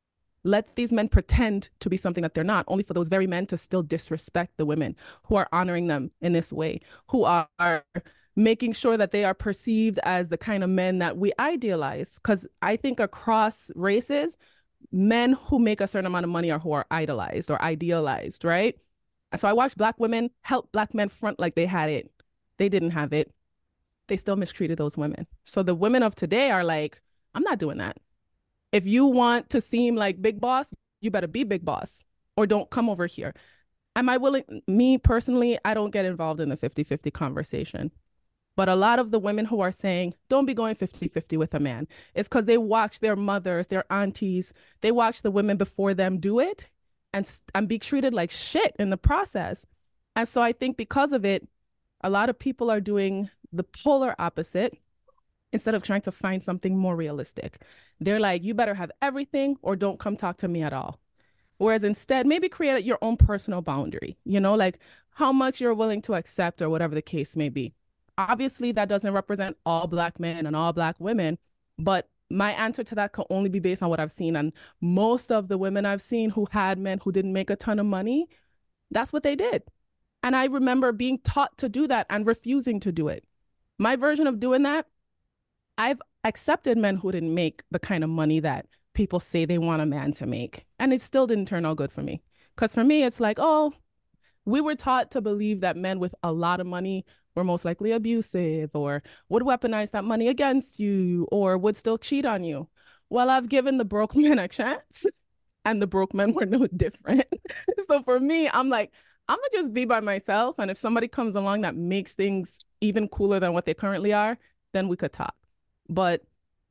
Let these men pretend to be something that they're not, only for those very men to still disrespect the women who are honoring them in this way, who are, are making sure that they are perceived as the kind of men that we idealize. Because I think across races, men who make a certain amount of money are who are idolized or idealized, right? So I watched Black women help Black men front like they had it. They didn't have it. They still mistreated those women. So the women of today are like, I'm not doing that. If you want to seem like big boss, you better be big boss or don't come over here. Am I willing? Me personally, I don't get involved in the fifty-fifty conversation. But a lot of the women who are saying, don't be going fifty-fifty with a man, it's because they watch their mothers, their aunties, they watch the women before them do it and, and be treated like shit in the process. And so I think because of it, a lot of people are doing the polar opposite instead of trying to find something more realistic. They're like, you better have everything or don't come talk to me at all. Whereas instead, maybe create your own personal boundary, you know, like how much you're willing to accept or whatever the case may be. Obviously, that doesn't represent all Black men and all Black women, but my answer to that can only be based on what I've seen. And most of the women I've seen who had men who didn't make a ton of money, that's what they did. And I remember being taught to do that and refusing to do it. My version of doing that, I've accepted men who didn't make the kind of money that people say they want a man to make. And it still didn't turn out good for me. Because for me, it's like, oh, we were taught to believe that men with a lot of money were most likely abusive or would weaponize that money against you or would still cheat on you. Well, I've given the broke men a chance and the broke men were no different. So for me, I'm like, I'm gonna just be by myself. And if somebody comes along that makes things even cooler than what they currently are, then we could talk. But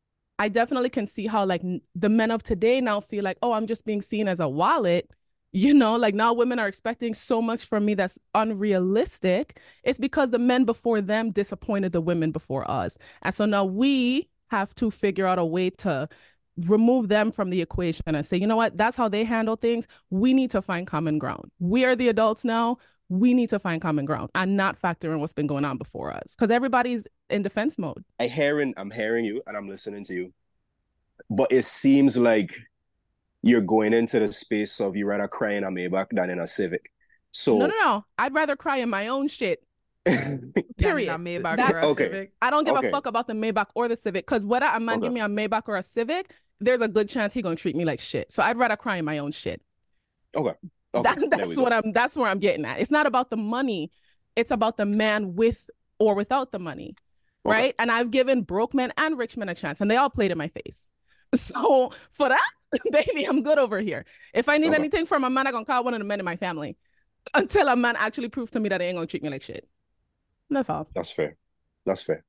I definitely can see how like the men of today now feel like, oh, I'm just being seen as a wallet. You know, like now women are expecting so much from me that's unrealistic. It's because the men before them disappointed the women before us. And so now we have to figure out a way to remove them from the equation and say, you know what, that's how they handle things. We need to find common ground. We are the adults now. We need to find common ground and not factor in what's been going on before us because everybody's in defense mode. I hearing, I'm hearing you and I'm listening to you, but it seems like you're going into the space of you rather cry in a Maybach than in a Civic. So no, no, no. I'd rather cry in my own shit. Period. Maybach That's, or a okay. Civic. I don't give okay. a fuck about the Maybach or the Civic because whether a man okay. give me a Maybach or a Civic, there's a good chance he gonna treat me like shit. So I'd rather cry in my own shit. Okay. okay. That, that's what I'm. That's where I'm getting at. It's not about the money. It's about the man with or without the money, okay. right? And I've given broke men and rich men a chance, and they all played in my face. So for that, baby, I'm good over here. If I need okay. anything from a man, I'm gonna call one of the men in my family until a man actually proves to me that they ain't gonna treat me like shit. That's all. That's fair. That's fair.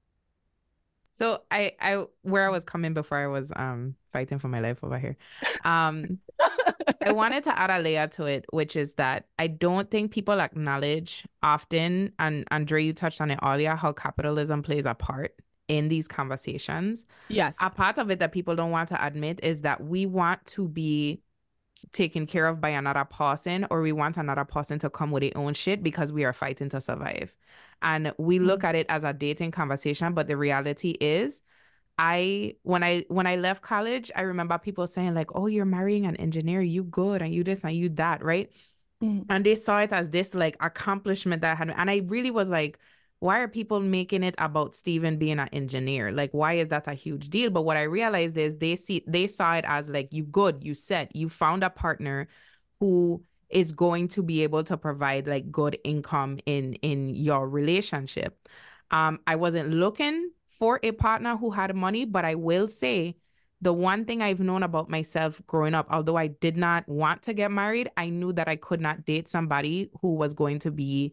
So I, I, where I was coming before I was um fighting for my life over here, um, I wanted to add a layer to it, which is that I don't think people acknowledge often, and Andre, you touched on it earlier, how capitalism plays a part in these conversations. Yes. A part of it that people don't want to admit is that we want to be taken care of by another person, or we want another person to come with their own shit because we are fighting to survive. And we look at it as a dating conversation, but the reality is, I when I when I left college, I remember people saying like, "Oh, you're marrying an engineer, you good, and you this and you that," right? Mm-hmm. And they saw it as this like accomplishment that I had, and I really was like, why are people making it about Steven being an engineer? Like, why is that a huge deal? But what I realized is they see they saw it as like, you good, you set, you found a partner who is going to be able to provide like good income in in your relationship. Um, I wasn't looking for a partner who had money, but I will say the one thing I've known about myself growing up, although I did not want to get married, I knew that I could not date somebody who was going to be,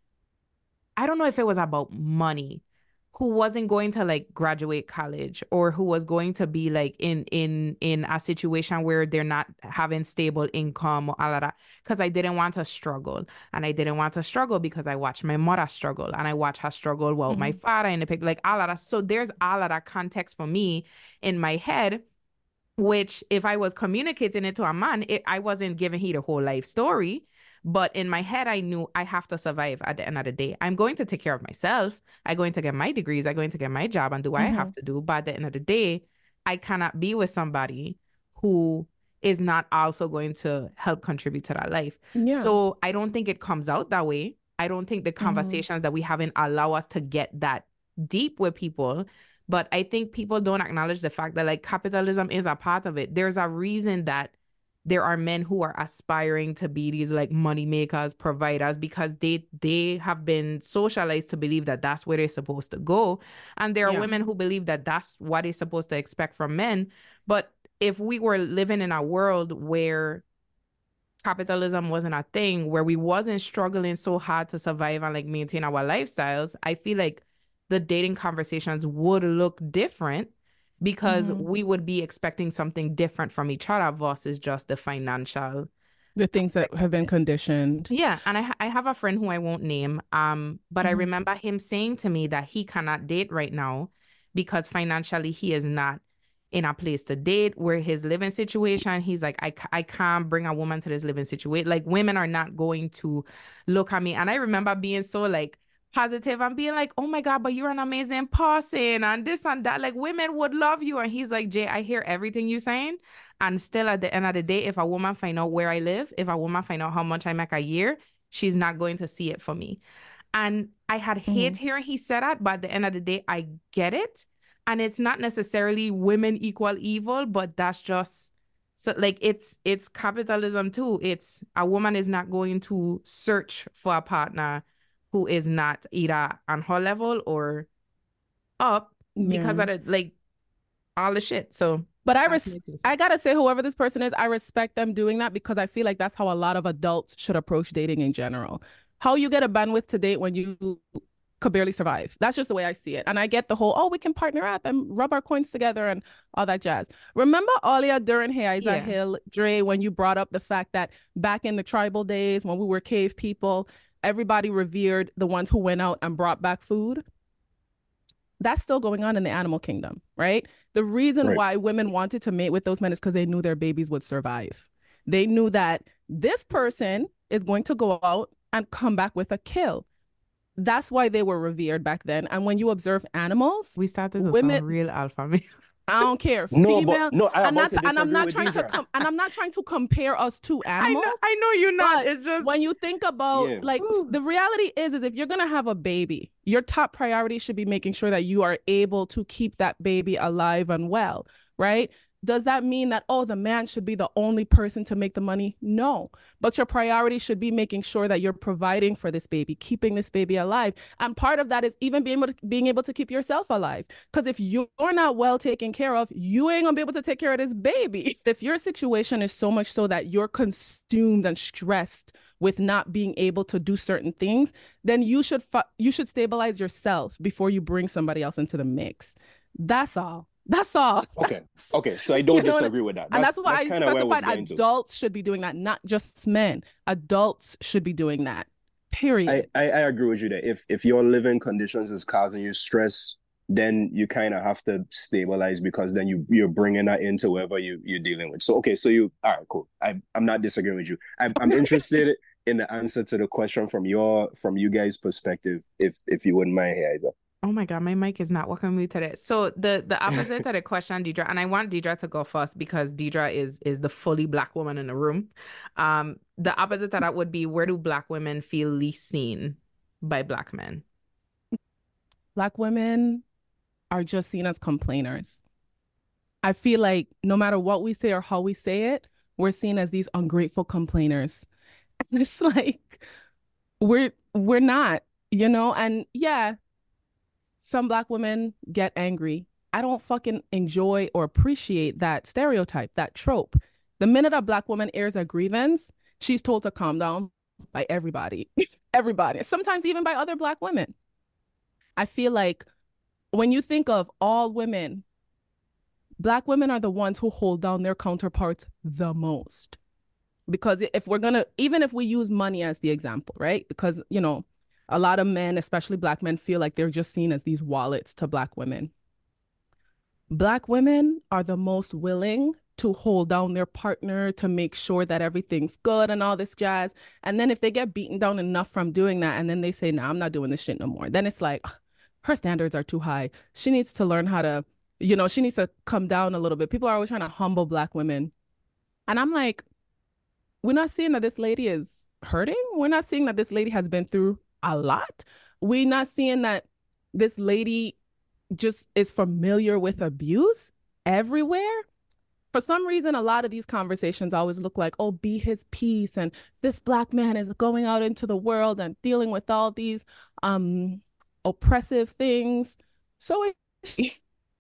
I don't know if it was about money, who wasn't going to like graduate college or who was going to be like in in in a situation where they're not having stable income or all of that, because I didn't want to struggle. And I didn't want to struggle because I watched my mother struggle and I watched her struggle well, mm-hmm. my father in the picture, like all of that. So there's all of that context for me in my head, which if I was communicating it to a man, it, I wasn't giving he the whole life story. But in my head, I knew I have to survive at the end of the day. I'm going to take care of myself. I'm going to get my degrees. I'm going to get my job and do what mm-hmm. I have to do. But at the end of the day, I cannot be with somebody who is not also going to help contribute to that life. Yeah. So I don't think it comes out that way. I don't think the Mm-hmm. conversations that we haven't allow us to get that deep with people. But I think people don't acknowledge the fact that like capitalism is a part of it. There's a reason that there are men who are aspiring to be these like money makers, providers, because they they have been socialized to believe that that's where they're supposed to go. And there are Yeah. women who believe that that's what they're supposed to expect from men. But if we were living in a world where capitalism wasn't a thing, where we wasn't struggling so hard to survive and like maintain our lifestyles, I feel like the dating conversations would look different, because Mhm. we would be expecting something different from each other versus just the financial. The things that have been conditioned. Yeah, and I ha- I have a friend who I won't name, um, but I Mhm. remember him saying to me that he cannot date right now because financially he is not in a place to date, where his living situation, he's like, I, ca- I can't bring a woman to this living situation. Like, women are not going to look at me. And I remember being so like positive and being like, oh my God, but you're an amazing person and this and that. Like, women would love you. And he's like, Jay, I hear everything you're saying. And still at the end of the day, if a woman find out where I live, if a woman find out how much I make a year, she's not going to see it for me. And I had hate hearing he said that, but at the end of the day, I get it. And it's not necessarily women equal evil, but that's just so like it's it's capitalism too. It's a woman is not going to search for a partner who is not either on her level or up because Yeah. of the, like all the shit. So But I that's res- me too. I gotta say, whoever this person is, I respect them doing that, because I feel like that's how a lot of adults should approach dating in general. How you get a bandwidth to date when you could barely survive. That's just the way I see it. And I get the whole, oh, we can partner up and rub our coins together and all that jazz. Remember earlier during Hey Isa Yeah. Hill, Dre, when you brought up the fact that back in the tribal days when we were cave people, everybody revered the ones who went out and brought back food? That's still going on in the animal kingdom, right? The reason Right. why women wanted to mate with those men is because they knew their babies would survive. They knew that this person is going to go out and come back with a kill. That's why they were revered back then. And when you observe animals, We started to women- sound real alpha male. I don't care. No, Female, but no, I am and, about not to to- and I'm disagree not with trying to Deidre. com- and I'm not trying to compare us to I animals. know, I know you're not. But It's just when you think about Yeah. like Ooh. the reality is is if you're gonna have a baby, your top priority should be making sure that you are able to keep that baby alive and well, right? Does that mean that, oh, the man should be the only person to make the money? No, but your priority should be making sure that you're providing for this baby, keeping this baby alive. And part of that is even being able to, being able to keep yourself alive. Because if you're not well taken care of, you ain't gonna be able to take care of this baby. If your situation is so much so that you're consumed and stressed with not being able to do certain things, then you should fu- you should stabilize yourself before you bring somebody else into the mix. That's all. That's all. Okay. Okay. So I don't You know what I- disagree with that. And that's why I kind of where I was specified going to. adults should be doing that, not just men. Adults should be doing that. Period. I, I, I agree with you that if if your living conditions is causing you stress, then you kind of have to stabilize, because then you you're bringing that into whoever you you're dealing with. So okay, so you all right, cool. I I'm not disagreeing with you. I'm I'm interested in the answer to the question from your from you guys' perspective, if if you wouldn't mind here, Isa. Oh my God, my mic is not working with me today. So the the opposite of the question, Deidre, and I want Deidre to go first because Deidre is is the fully Black woman in the room. Um, the opposite of that would be, where do Black women feel least seen by Black men? Black women are just seen as complainers. I feel like no matter what we say or how we say it, we're seen as these ungrateful complainers. And it's like we're we're not, you know, and yeah, some Black women get angry. I don't fucking enjoy or appreciate that stereotype, that trope. The minute a Black woman airs a grievance, she's told to calm down by everybody, everybody, sometimes even by other Black women. I feel like when you think of all women, Black women are the ones who hold down their counterparts the most. Because if we're gonna, even if we use money as the example, right? Because, you know, a lot of men, especially Black men, feel like they're just seen as these wallets to Black women. Black women are the most willing to hold down their partner, to make sure that everything's good and all this jazz. And then if they get beaten down enough from doing that, and then they say, nah, I'm not doing this shit no more, then it's like, her standards are too high. She needs to learn how to, you know, she needs to come down a little bit. People are always trying to humble Black women. And I'm like, we're not seeing that this lady is hurting. We're not seeing that this lady has been through a lot. We're not seeing that this lady just is familiar with abuse everywhere. For some reason, a lot of these conversations always look like, oh, be his peace. And this Black man is going out into the world and dealing with all these um, oppressive things. So is she.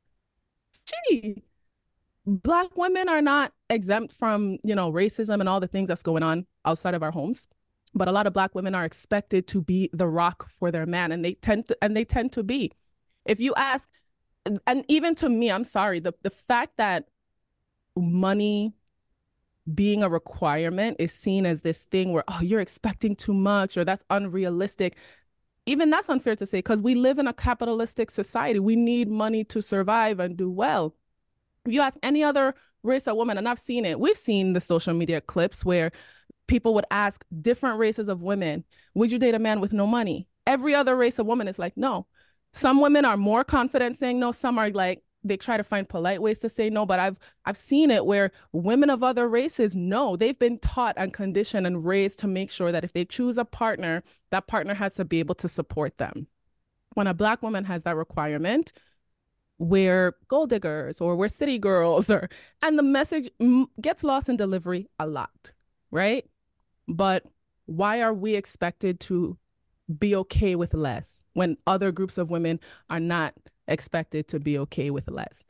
she. Black women are not exempt from, you know, racism and all the things that's going on outside of our homes. But a lot of Black women are expected to be the rock for their man. And they tend to, and they tend to be. If you ask, and even to me, I'm sorry, the, the fact that money being a requirement is seen as this thing where, oh, you're expecting too much or that's unrealistic. Even that's unfair to say because we live in a capitalistic society. We need money to survive and do well. If you ask any other race of woman, and I've seen it, we've seen the social media clips where people would ask different races of women, would you date a man with no money? Every other race of woman is like, no. Some women are more confident saying no. Some are like, they try to find polite ways to say no, but I've I've seen it where women of other races know. They've been taught and conditioned and raised to make sure that if they choose a partner, that partner has to be able to support them. When a Black woman has that requirement, we're gold diggers or we're city girls, or and the message gets lost in delivery a lot, right? But why are we expected to be okay with less when other groups of women are not expected to be okay with less?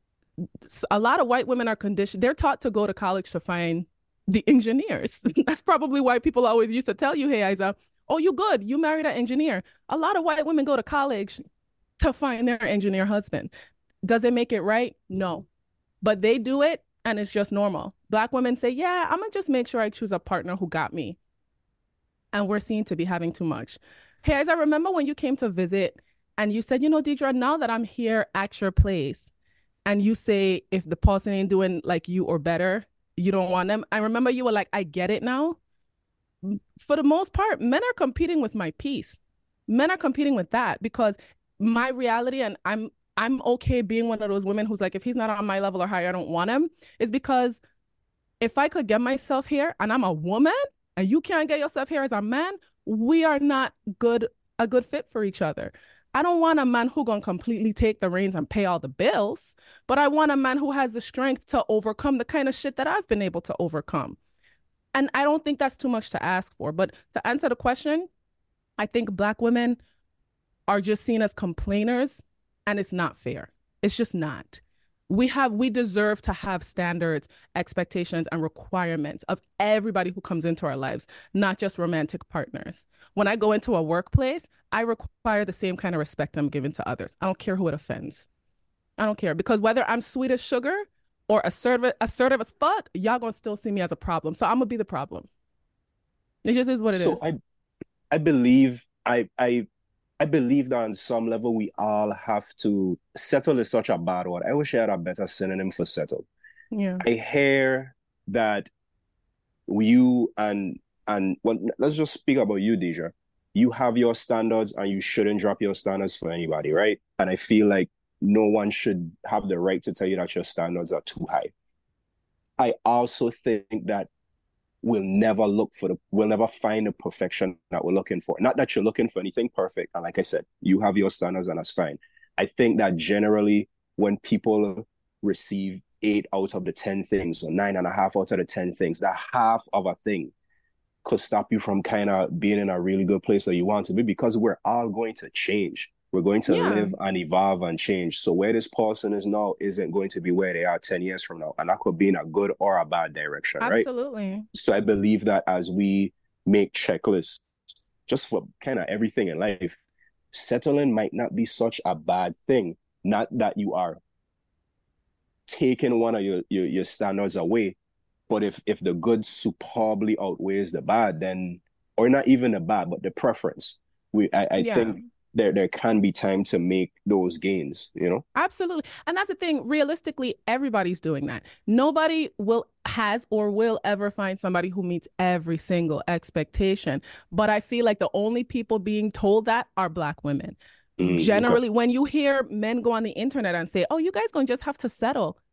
A lot of white women are conditioned. They're taught to go to college to find the engineers. That's probably why people always used to tell you, hey, Isa, oh, you good. You married an engineer. A lot of white women go to college to find their engineer husband. Does it make it right? No. But they do it and it's just normal. Black women say, yeah, I'm going to just make sure I choose a partner who got me. And we're seen to be having too much. Hey, Isa, I remember when you came to visit and you said, you know, Deidre, now that I'm here at your place, and you say if the person ain't doing like you or better, you don't want them. I remember you were like, I get it now. For the most part, men are competing with my peace. Men are competing with that because my reality, and I'm I'm okay being one of those women who's like, if he's not on my level or higher, I don't want him, is because if I could get myself here and I'm a woman and you can't get yourself here as a man, we are not good a good fit for each other. I don't want a man who gonna completely take the reins and pay all the bills, but I want a man who has the strength to overcome the kind of shit that I've been able to overcome. And I don't think that's too much to ask for. But to answer the question, I think Black women are just seen as complainers, and it's not fair. It's just not. We have, we deserve to have standards, expectations, and requirements of everybody who comes into our lives, not just romantic partners. When I go into a workplace, I require the same kind of respect I'm giving to others. I don't care who it offends. I don't care, because whether I'm sweet as sugar or assertive, assertive as fuck, y'all gonna still see me as a problem. So I'm gonna be the problem. It just is what it so is. I, I believe I I. I believe that on some level we all have to, settle is such a bad word. I wish I had a better synonym for settle. Yeah. I hear that you and, and well, let's just speak about you, Deidre. You have your standards and you shouldn't drop your standards for anybody, right? And I feel like no one should have the right to tell you that your standards are too high. I also think that we'll never look for the, we'll never find the perfection that we're looking for. Not that you're looking for anything perfect. And like I said, you have your standards and that's fine. I think that generally when people receive eight out of the ten things or nine and a half out of the ten things, that half of a thing could stop you from kind of being in a really good place that you want to be, because we're all going to change. We're going to Yeah. live and evolve and change. So where this person is now isn't going to be where they are ten years from now. And that could be in a good or a bad direction, right? Absolutely. So I believe that as we make checklists just for kind of everything in life, settling might not be such a bad thing. Not that you are taking one of your, your, your standards away, but if, if the good superbly outweighs the bad, then, or not even the bad, but the preference, we I, I Yeah. think there there can be time to make those gains, you know? Absolutely. And that's the thing. Realistically, everybody's doing that. Nobody will has or will ever find somebody who meets every single expectation. But I feel like the only people being told that are Black women. Mm, okay. Generally, when you hear men go on the internet and say, oh, you guys gonna just have to settle.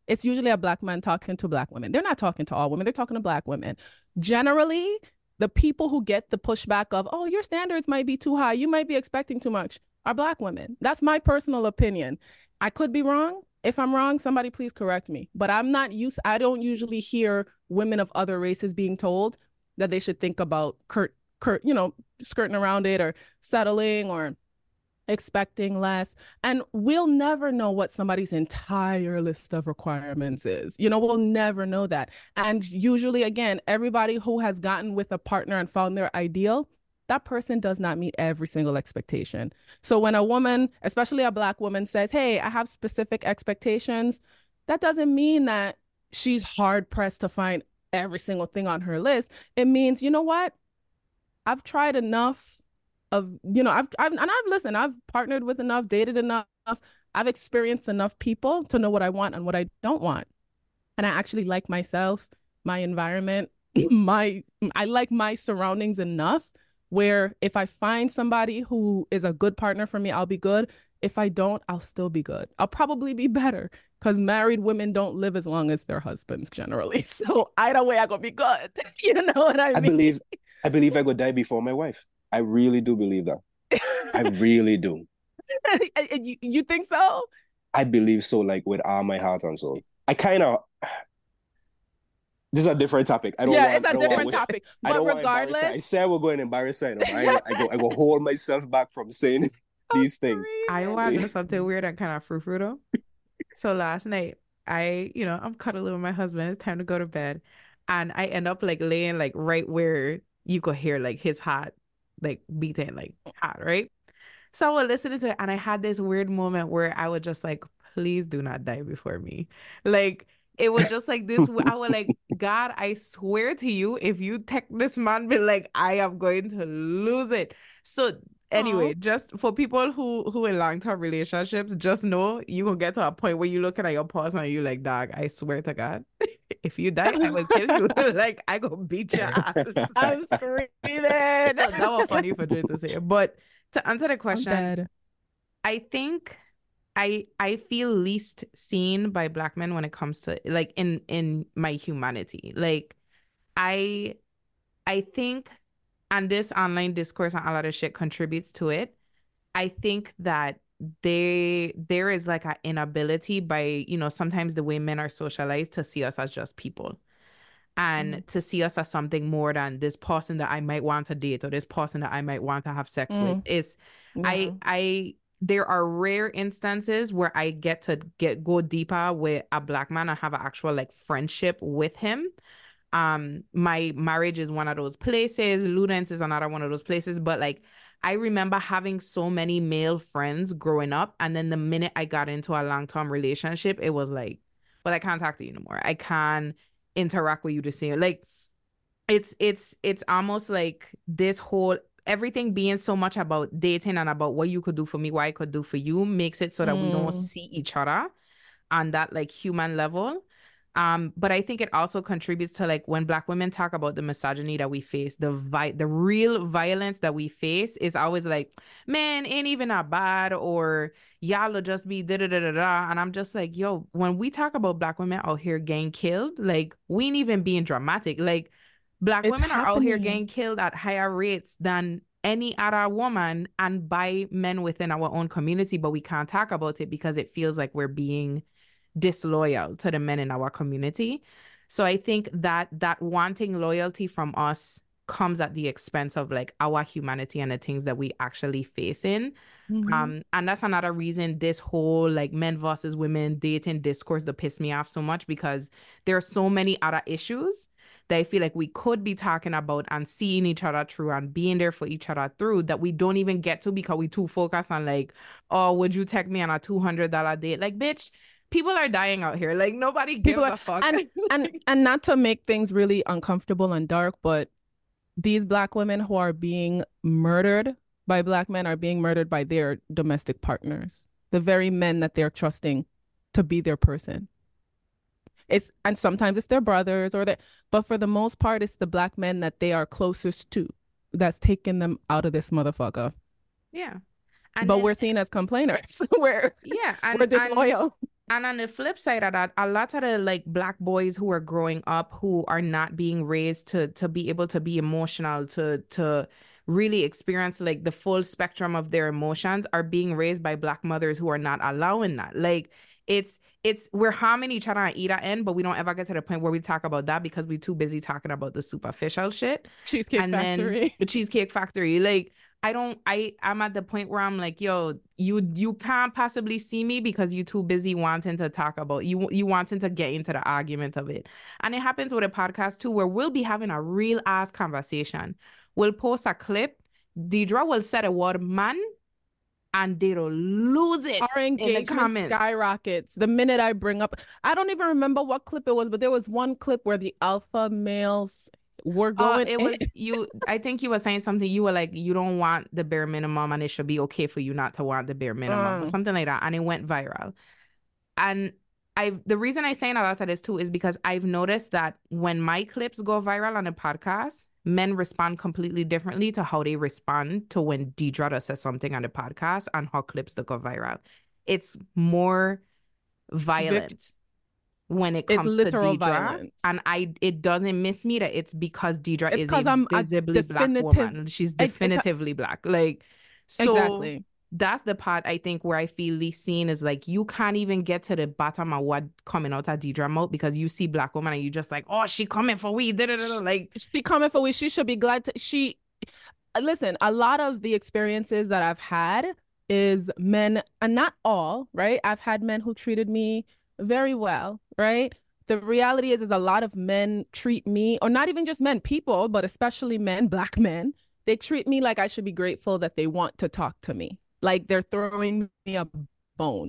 it's usually a black man talking to black women. They're not talking to all women. They're talking to black women. Generally, the people who get the pushback of, oh, your standards might be too high, you might be expecting too much, are black women. That's my personal opinion. I could be wrong. If I'm wrong, somebody please correct me. But I'm not used, I don't usually hear women of other races being told that they should think about, curt, curt, you know, skirting around it or settling or expecting less. And we'll never know what somebody's entire list of requirements is. You know, we'll never know that. And usually, again, everybody who has gotten with a partner and found their ideal, that person does not meet every single expectation. So when a woman, especially a black woman, says, hey, I have specific expectations, that doesn't mean that she's hard pressed to find every single thing on her list. It means, you know what? I've tried enough of, you know, I've, I've, and I've listened, I've partnered with enough, dated enough, I've experienced enough people to know what I want and what I don't want. And I actually like myself, my environment, my, I like my surroundings enough where if I find somebody who is a good partner for me, I'll be good. If I don't, I'll still be good. I'll probably be better because married women don't live as long as their husbands generally. So either way, I'm going to be good. You know what I mean? I believe, I believe I could die before my wife. I really do believe that. I really do. you, you think so? I believe so, like with all my heart and soul. I kind of... This is a different topic. I don't yeah, want, it's a don't different want, topic. I don't but regardless, I said we're going to embarrass her. I, I go, I go hold myself back from saying these things. I want to do something weird and kind of frou-frou though. So last night, I, you know, I'm cuddling with my husband. It's time to go to bed, and I end up like laying like right where you could hear like his heart, like beating like hot, right? So I was listening to it, and I had this weird moment where I was just like, "Please do not die before me," like. It was just like this. I was like, God, I swear to you, if you take this man, be like, I am going to lose it. So anyway, Aww. just for people who who in long-term relationships, just know you will get to a point where you looking at your partner and you like, dog, I swear to God, if you die, I will kill you. Like, I go beat your ass. I'm screaming. That was funny for Jay to say. But to answer the question, I think... I I feel least seen by black men when it comes to like in in my humanity. Like I I think, and this online discourse and a lot of shit contributes to it. I think that they there is like an inability by, you know, sometimes the way men are socialized to see us as just people. And mm. to see us as something more than this person that I might want to date or this person that I might want to have sex mm. with. Is yeah. I I there are rare instances where I get to get go deeper with a black man and have an actual like friendship with him. Um, my marriage is one of those places. Ludens is another one of those places. But like, I remember having so many male friends growing up, and then the minute I got into a long-term relationship, it was like, well, I can't talk to you anymore. I can't interact with you the same. Like, it's it's it's almost like this whole. Everything being so much about dating and about what you could do for me, what I could do for you, makes it so that mm. we don't see each other on that like human level. Um, but I think it also contributes to like when black women talk about the misogyny that we face, the vi- the real violence that we face is always like, man, ain't even that bad, or y'all will just be da da da da da. And I'm just like, yo, when we talk about black women out here getting killed, like we ain't even being dramatic. Like Black it's women happening. Are out here getting killed at higher rates than any other woman and by men within our own community, but we can't talk about it because it feels like we're being disloyal to the men in our community. So I think that that wanting loyalty from us comes at the expense of like our humanity and the things that we actually face in. Mm-hmm. Um, and that's another reason this whole like men versus women dating discourse that piss me off so much, because there are so many other issues that I feel like we could be talking about and seeing each other through and being there for each other through that we don't even get to because we too focused on like, oh, would you take me on a two hundred dollars date? Like, bitch, people are dying out here. Like, nobody gives people are, a fuck. And, and, and not to make things really uncomfortable and dark, but these black women who are being murdered by black men are being murdered by their domestic partners, the very men that they're trusting to be their person. It's and sometimes it's their brothers or their, but for the most part, it's the black men that they are closest to that's taking them out of this motherfucker. Yeah. And but then, we're seen as complainers. we're yeah, and, we're disloyal. And on the flip side of that, a lot of the like black boys who are growing up who are not being raised to to be able to be emotional, to to really experience like the full spectrum of their emotions, are being raised by black mothers who are not allowing that. Like it's it's we're harming each other on either end, but we don't ever get to the point where we talk about that because we're too busy talking about the superficial shit. Cheesecake and Factory. then the Cheesecake Factory. Like I don't I I'm at the point where I'm like, yo, you you can't possibly see me because you're too busy wanting to talk about you you wanting to get into the argument of it. And it happens with a podcast too, where we'll be having a real ass conversation. We'll post a clip, Deidre will set a word man, and they'll lose it. Our in the engagement comments. skyrockets the minute I bring up. I don't even remember what clip it was, but there was one clip where the alpha males were Uh, going. it was you. I think you were saying something. You were like, you don't want the bare minimum, and it should be okay for you not to want the bare minimum, or Mm. something like that. And it went viral. And I, the reason I saying a lot of this too is because I've noticed that when my clips go viral on a podcast, men respond completely differently to how they respond to when Deidre says something on the podcast and her clips that go viral. It's more violent when it It's comes to literal Deidre, violence. and I it doesn't miss me that it's because Deidre It's is 'cause a I'm a visibly black definitive- woman. She's it- it- definitively black. Like so Exactly. that's the part I think where I feel least seen is like you can't even get to the bottom of what coming out of Deidre mouth because you see black woman and you just like, oh, she coming for we da, da, da, da. Like She coming for we. She should be glad to. She listen. A lot of the experiences that I've had is men, and not all, right? I've had men who treated me very well, right? The reality is, is a lot of men treat me, or not even just men, people, but especially men, black men. They treat me like I should be grateful that they want to talk to me, like they're throwing me a bone.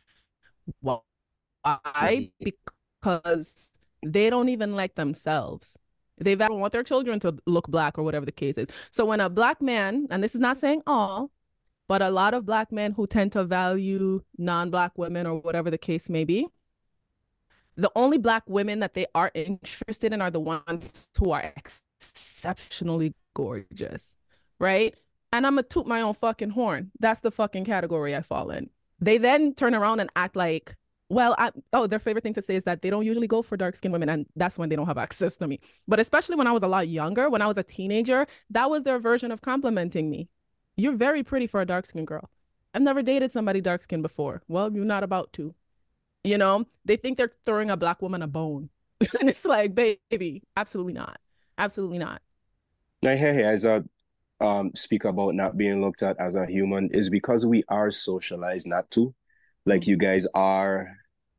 Why? Because they don't even like themselves. They don't want their children to look black or whatever the case is. So when a black man, and this is not saying all, but a lot of black men who tend to value non-black women or whatever the case may be, the only black women that they are interested in are the ones who are exceptionally gorgeous, right? And I'm gonna toot my own fucking horn. That's the fucking category I fall in. They then turn around and act like, well, I, oh, their favorite thing to say is that they don't usually go for dark-skinned women, and that's when they don't have access to me. But especially when I was a lot younger, when I was a teenager, that was their version of complimenting me. You're very pretty for a dark-skinned girl. I've never dated somebody dark-skinned before. Well, you're not about to. You know, they think they're throwing a black woman a bone. And it's like, baby, absolutely not. Absolutely not. I hear you as a um speak about not being looked at as a human is because we are socialized not to. Like you guys are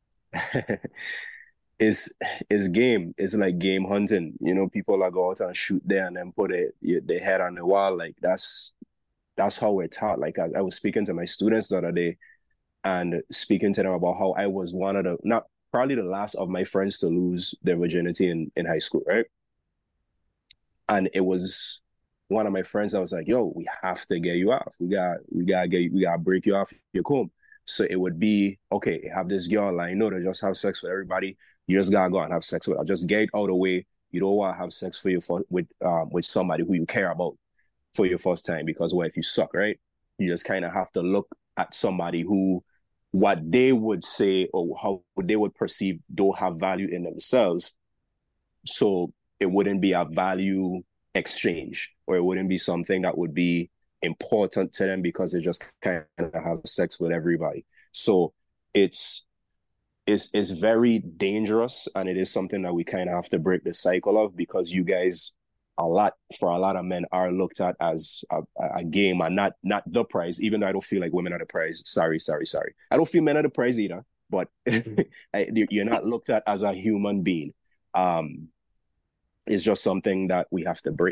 is is game. It's like game hunting. You know, people that go out and shoot there and then put it their head on the wall. Like that's that's how we're taught. Like I, I was speaking to my students the other day and speaking to them about how I was one of the not probably the last of my friends to lose their virginity in, in high school, right? And it was one of my friends that was like, yo, we have to get you off. We got we gotta get we gotta break you off your comb. So it would be, okay, have this girl, I know to just have sex with everybody. You just gotta go and have sex with her. Just get it out of the way. You don't want to have sex for you for with um with somebody who you care about for your first time, because what if you suck, right? You just kind of have to look at somebody who what they would say or how they would perceive don't have value in themselves. So it wouldn't be a value exchange, or it wouldn't be something that would be important to them because they just kind of have sex with everybody. So it's it's it's very dangerous, and it is something that we kind of have to break the cycle of, because you guys a lot for a lot of men are looked at as a, a game and not not the prize, even though I don't feel like women are the prize. Sorry, sorry, sorry. I don't feel men are the prize either, but you're not looked at as a human being. Um, it's just something that we have to break.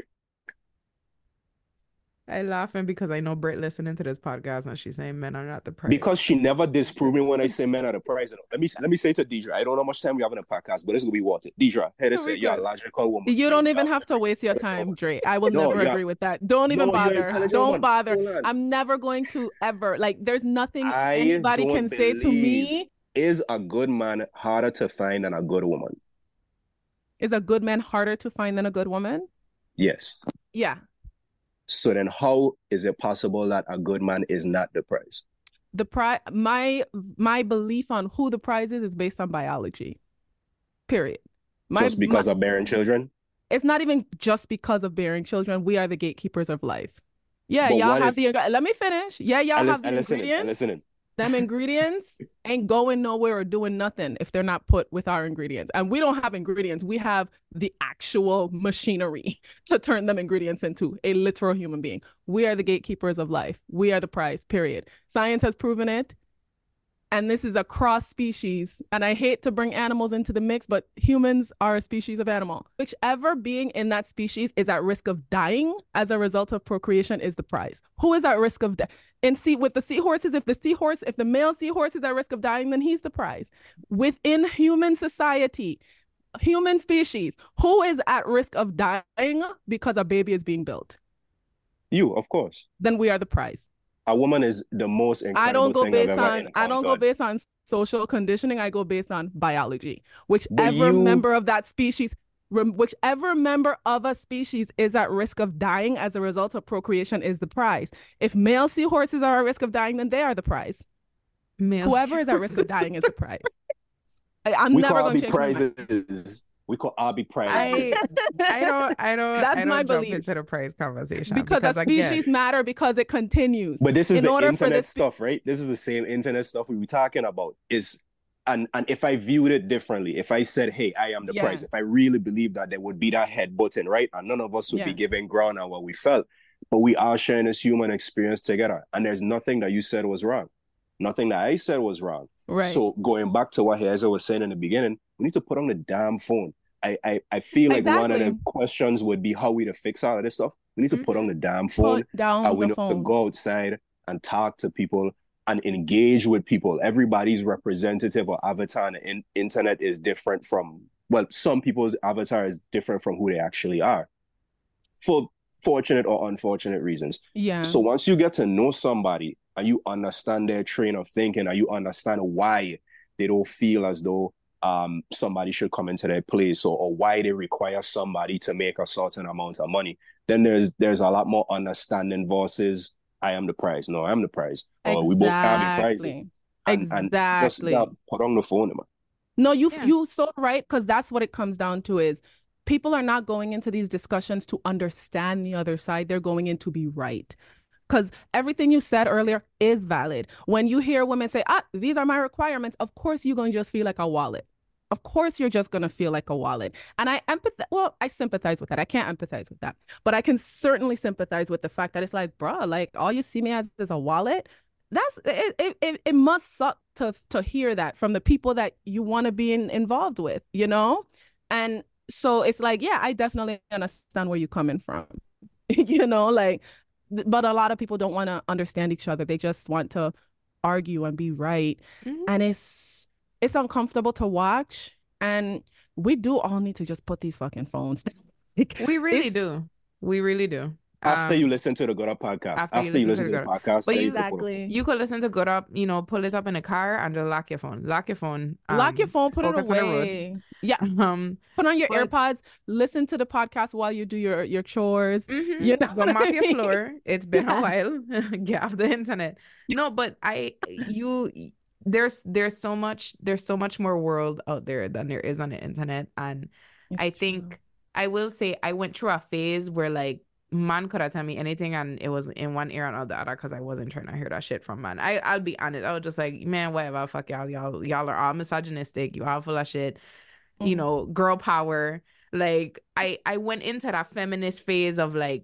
I laughing because I know Britt listening to this podcast and she's saying men are not the prize. Because she never disproved me when I say men are the prize. Let me let me say to Deidre, I don't know how much time we have in the podcast, but this is gonna be worth it. Deidre, here to say, you're a logical woman. You don't even have to waste your time, Dre. I will No, never yeah. agree with that. Don't even No, you're bother. intelligent Don't woman. bother. Hold on. I'm never going to ever, like, there's nothing I anybody don't can say to believe- me. Is a good man harder to find than a good woman? Is a good man harder to find than a good woman? Yes. Yeah. So then how is it possible that a good man is not the prize? the prize, my my belief on who the prize is is based on biology. Period. My, Just because my, of bearing children? It's not even just because of bearing children. We are the gatekeepers of life. Yeah, But y'all what have if- the let me finish. Yeah, y'all And have listen, the and listening, ingredients. and listening. Them ingredients ain't going nowhere or doing nothing if they're not put with our ingredients. And we don't have ingredients. We have the actual machinery to turn them ingredients into a literal human being. We are the gatekeepers of life. We are the prize, period. Science has proven it. And this is a cross species. And I hate to bring animals into the mix, but humans are a species of animal. Whichever being in that species is at risk of dying as a result of procreation is the prize. Who is at risk of death? And see, with the seahorses, if the seahorse, if the male seahorse is at risk of dying, then he's the prize. Within human society, human species, who is at risk of dying because a baby is being built? You, of course. Then we are the prize. A woman is the most incredible I don't go thing based I've ever on I don't go encountered. based on social conditioning. I go based on biology. Whichever you- member of that species, rem- whichever member of a species is at risk of dying as a result of procreation is the prize. If male seahorses are at risk of dying, then they are the prize. Male Whoever is at risk of dying is the prize. I, I'm We never could all going be to change my mind. prizes. We could all be prizes. I I don't I don't That's I don't my jump belief. into the price conversation Because, a species again, matter because it continues. But this is In the order for internet this- stuff, right? This is the same internet stuff we were talking about. Is and and if I viewed it differently, if I said, "Hey, I am the Yeah. prize," if I really believed that there would be that head button, right, and none of us would be Yeah. giving ground on what we felt, but we are sharing this human experience together, and there's nothing that you said was wrong, nothing that I said was wrong. Right. So going back to what Heza was saying in the beginning, we need to put on the damn phone. I I, I feel like one of the Exactly. questions would be how we to fix all of this stuff. We need to put on the damn phone. Put down And we the need to phone. go outside and talk to people and engage with people. Everybody's representative or avatar on the in- internet is different from, well, some people's avatar is different from who they actually are, for fortunate or unfortunate reasons. Yeah. So once you get to know somebody and you understand their train of thinking and you understand why they don't feel as though um, somebody should come into their place or, or why they require somebody to make a certain amount of money, then there's there's a lot more understanding versus I am the prize. No, I'm the prize. Or we both can be prizes. Exactly. And, and just Exactly. uh, put on the phone, man. No, you Yeah. you so right, because that's what it comes down to is people are not going into these discussions to understand the other side. They're going in to be right. Because everything you said earlier is valid. When you hear women say, ah, these are my requirements, of course you're going to just feel like a wallet. Of course you're just going to feel like a wallet. And I empathize, well, I sympathize with that. I can't empathize with that. But I can certainly sympathize with the fact that it's like, bruh, like all you see me as is a wallet. That's it, it, it, it must suck to to hear that from the people that you want to be in, involved with, you know? And so it's like, yeah, I definitely understand where you're coming from, you know, like, th- but a lot of people don't want to understand each other. They just want to argue and be right. Mhm. And it's it's uncomfortable to watch. And we do all need to just put these fucking phones down. Like, we really it's- do. We really do. After Um, you listen to the Good Up podcast, after after, you you listen listen to to the the podcast, But then you- can put a phone. Exactly. You could listen to Good Up, you know, pull it up in the car and then lock your phone. Lock your phone. Lock um, your phone, put it focus on the road. away. Yeah. Um, Put on your But- AirPods, listen to the podcast while you do your, your chores. mhm. You know Go what I mop your mean? floor. It's been Yeah. a while. Get off the internet. No, but I, you, there's there's so much there's so much more world out there than there is on the internet, and It's I true. think I will say I went through a phase where like man could have told me anything and it was in one ear and out the other because I wasn't trying to hear that shit from man. I I'll be honest. I was just like, man, whatever, fuck y'all. Y'all y'all are all misogynistic. You all full of shit. You Mhm. know, girl power. Like I I went into that feminist phase of like,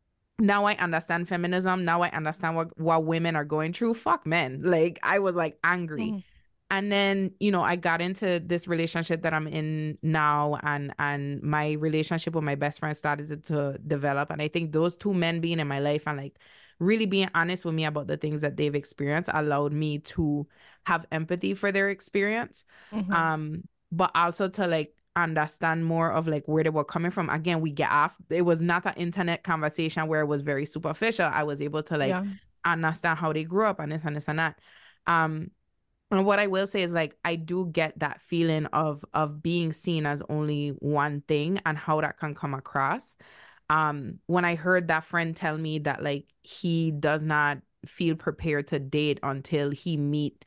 now I understand feminism. Now I understand what what women are going through. Fuck men. Like I was like angry. Mhm. And then, you know, I got into this relationship that I'm in now, and and my relationship with my best friend started to, to develop. And I think those two men being in my life and like really being honest with me about the things that they've experienced allowed me to have empathy for their experience. Mhm. Um, but also to like understand more of like where they were coming from. Again, we get off. It was not an internet conversation where it was very superficial. I was able to like Yeah. understand how they grew up and this and this and that. Um, and what I will say is like I do get that feeling of of being seen as only one thing and how that can come across. Um, when I heard that friend tell me that like he does not feel prepared to date until he meet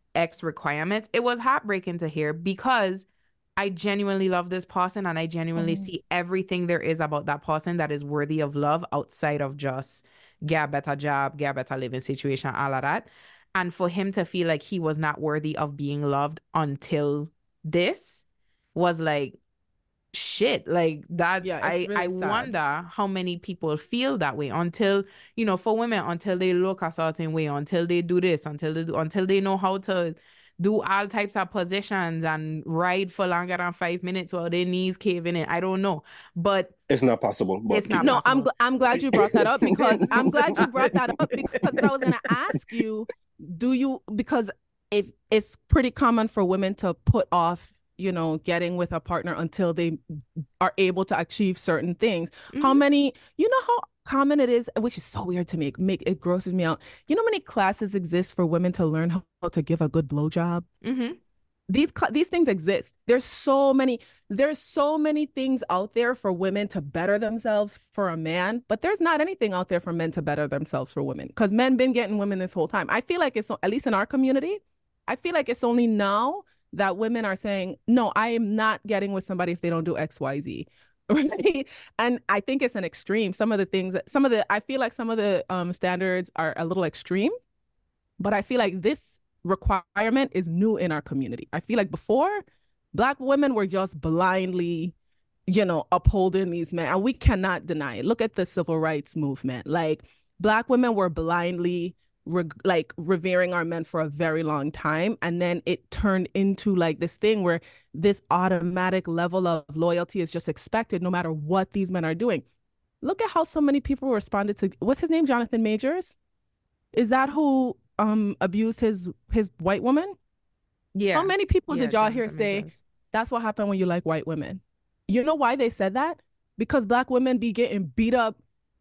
X requirements. It was heartbreaking to hear because I genuinely love this person and I genuinely Mm-hmm. see everything there is about that person that is worthy of love outside of just get a better job, get a better living situation, all of that. And for him to feel like he was not worthy of being loved until this was like, shit, like that. Yeah, I it's really I sad. wonder how many people feel that way until, you know, for women, until they look a certain way, until they do this, until they do, until they know how to do all types of positions and ride for longer than five minutes while their knees caving in. I don't know, but It's not possible. But It's not keep- No, I'm possible. gl- I'm glad you brought that up because I'm glad you brought that up because I was gonna ask you, do you because if it's pretty common for women to put off, you know, getting with a partner until they are able to achieve certain things. How Mhm. many, you know how common it is, which is so weird to me, it make it grosses me out. You know how many classes exist for women to learn how to give a good blowjob? Mhm. These cl- these things exist. There's so many there's so many things out there for women to better themselves for a man, but there's not anything out there for men to better themselves for women because men been getting women this whole time. I feel like it's at least in our community, I feel like it's only now that women are saying, no, I am not getting with somebody if they don't do X, Y, Z. Right? And I think it's an extreme. Some of the things that some of the I feel like some of the um standards are a little extreme, but I feel like this requirement is new in our community. I feel like before, Black women were just blindly, you know, upholding these men, and we cannot deny it. Look at the civil rights movement. Like Black women were blindly re- like revering our men for a very long time, and then it turned into like this thing where this automatic level of loyalty is just expected no matter what these men are doing. Look at how so many people responded to what's his name, Jonathan Majors? Is that who um abused his his white woman? Yeah. How many people Yeah, did y'all hear Jonathan say Majors. that's what happened when you like white women? You know why they said that? Because Black women be getting beat up,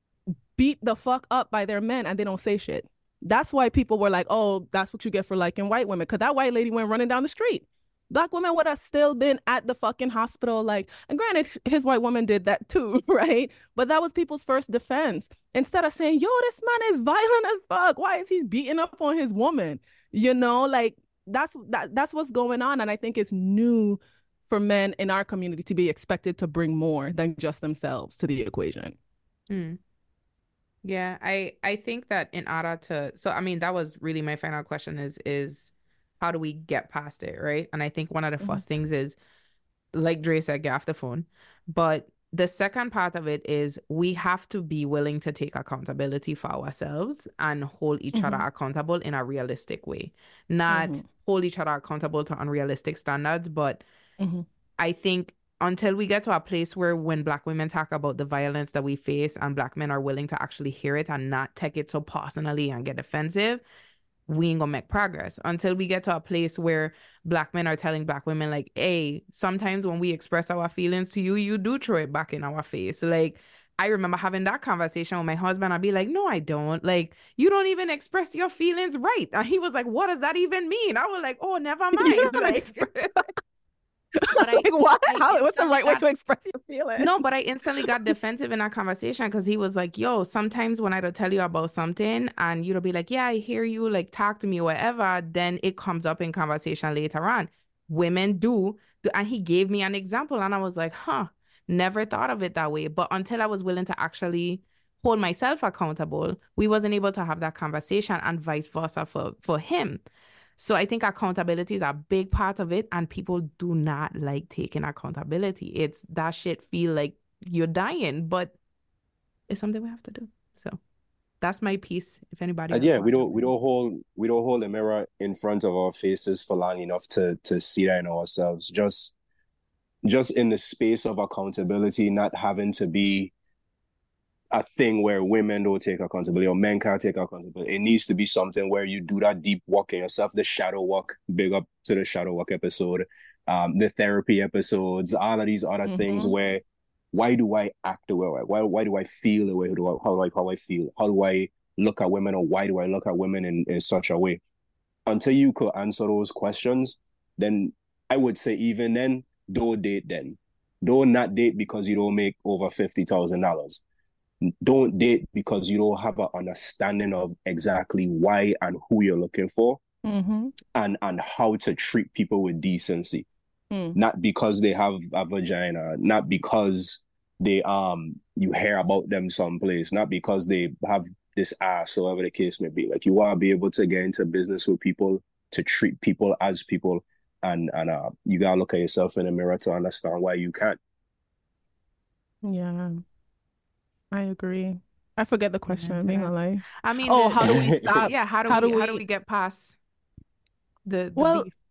beat the fuck up by their men, and they don't say shit. That's why people were like, oh, that's what you get for liking white women. Because that white lady went running down the street. Black women would have still been at the fucking hospital. Like, and granted, his white woman did that too, right? But that was people's first defense. Instead of saying, yo, this man is violent as fuck. Why is he beating up on his woman? You know, like that's that, that's what's going on. And I think it's new for men in our community to be expected to bring more than just themselves to the equation. Mm. Yeah, I I think that in order to, so I mean that was really my final question is is how do we get past it, right? And I think one of the Mhm. first things is, like Dre said, get off the phone. But the second part of it is we have to be willing to take accountability for ourselves and hold each other Mhm. accountable in a realistic way. Not Mhm. hold each other accountable to unrealistic standards, but Mhm. I think until we get to a place where when Black women talk about the violence that we face and Black men are willing to actually hear it and not take it so personally and get defensive, we ain't gonna make progress. Until we get to a place where Black men are telling Black women like, hey, sometimes when we express our feelings to you, you do throw it back in our face. Like, I remember having that conversation with my husband. I'd be like, no, I don't. Like, you don't even express your feelings right. And he was like, what does that even mean? I was like, oh, never mind. You don't Like, express- but I, like, what? I How, what's the instantly right way got- to express your feelings? no, but I instantly got defensive in that conversation because he was like, yo, sometimes when I don't tell you about something and you'll be like, yeah, I hear you, like talk to me or whatever, then it comes up in conversation later on. Women do. do- And he gave me an example and I was like, huh, never thought of it that way. But until I was willing to actually hold myself accountable, we wasn't able to have that conversation and vice versa for, for him. So I think accountability is a big part of it, and people do not like taking accountability. It's that shit feel like you're dying, but it's something we have to do. So that's my piece. If anybody, And else yeah, we wants don't to we weigh in. don't hold we don't hold a mirror in front of our faces for long enough to to see that in ourselves. Just just in the space of accountability, not having to be a thing where women don't take accountability or men can't take accountability. It needs to be something where you do that deep work in yourself, the shadow work, big up to the shadow work episode, um, the therapy episodes, all of these other Mhm. things where why do I act the way I why why do I feel the way how do I how do I how I feel? How do I look at women, or why do I look at women in, in such a way? Until you could answer those questions, then I would say even then, don't date then. Don't not date because you don't make over fifty thousand dollars. don't date because you don't have an understanding of exactly why and who you're looking for, Mm-hmm. and and how to treat people with decency. Mm. Not because they have a vagina, not because they um you hear about them someplace, not because they have this ass or whatever the case may be. Like, you want to be able to get into business with people, to treat people as people, and and uh you gotta look at yourself in the mirror to understand why you can't. Yeah, I agree. I forget the question, I'm being that. a lie. I mean, Oh, the- how do we stop? yeah, how do How we do how do we- we get past the, the Well, beef?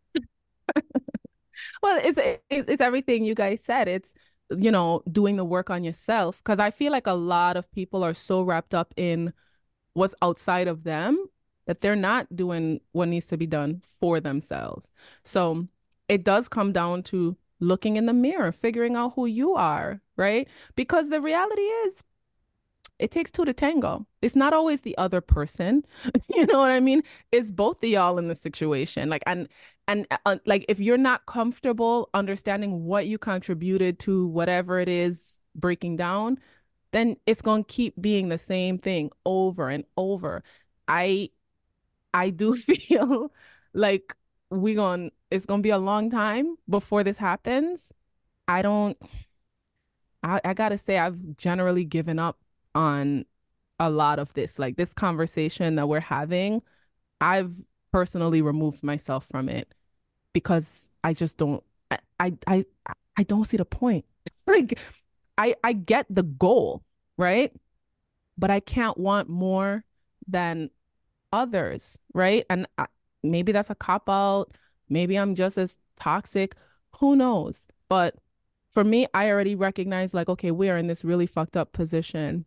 Well, it's it- it's everything you guys said. It's, you know, doing the work on yourself. Because I feel like a lot of people are so wrapped up in what's outside of them that they're not doing what needs to be done for themselves. So it does come down to looking in the mirror, figuring out who you are, right? Because the reality is, it takes two to tango. It's not always the other person. You know what I mean? It's both of y'all in the situation. Like, and and uh, like, if you're not comfortable understanding what you contributed to whatever it is breaking down, then it's going to keep being the same thing over and over. I I do feel like we going it's going to be a long time before this happens. I don't I, I gotta say, I've generally given up on a lot of this. Like, this conversation that we're having, I've personally removed myself from it because I just don't I I I, I don't see the point. Like, I I get the goal, right? But I can't want more than others, right? And I, maybe that's a cop out. Maybe I'm just as toxic. Who knows? But for me, I already recognize, like, okay, we are in this really fucked up position.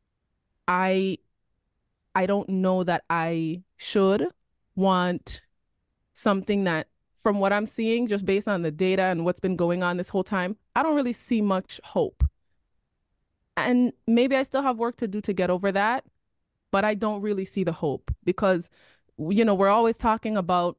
I I don't know that I should want something that, from what I'm seeing, just based on the data and what's been going on this whole time, I don't really see much hope. And maybe I still have work to do to get over that, but I don't really see the hope because, you know, we're always talking about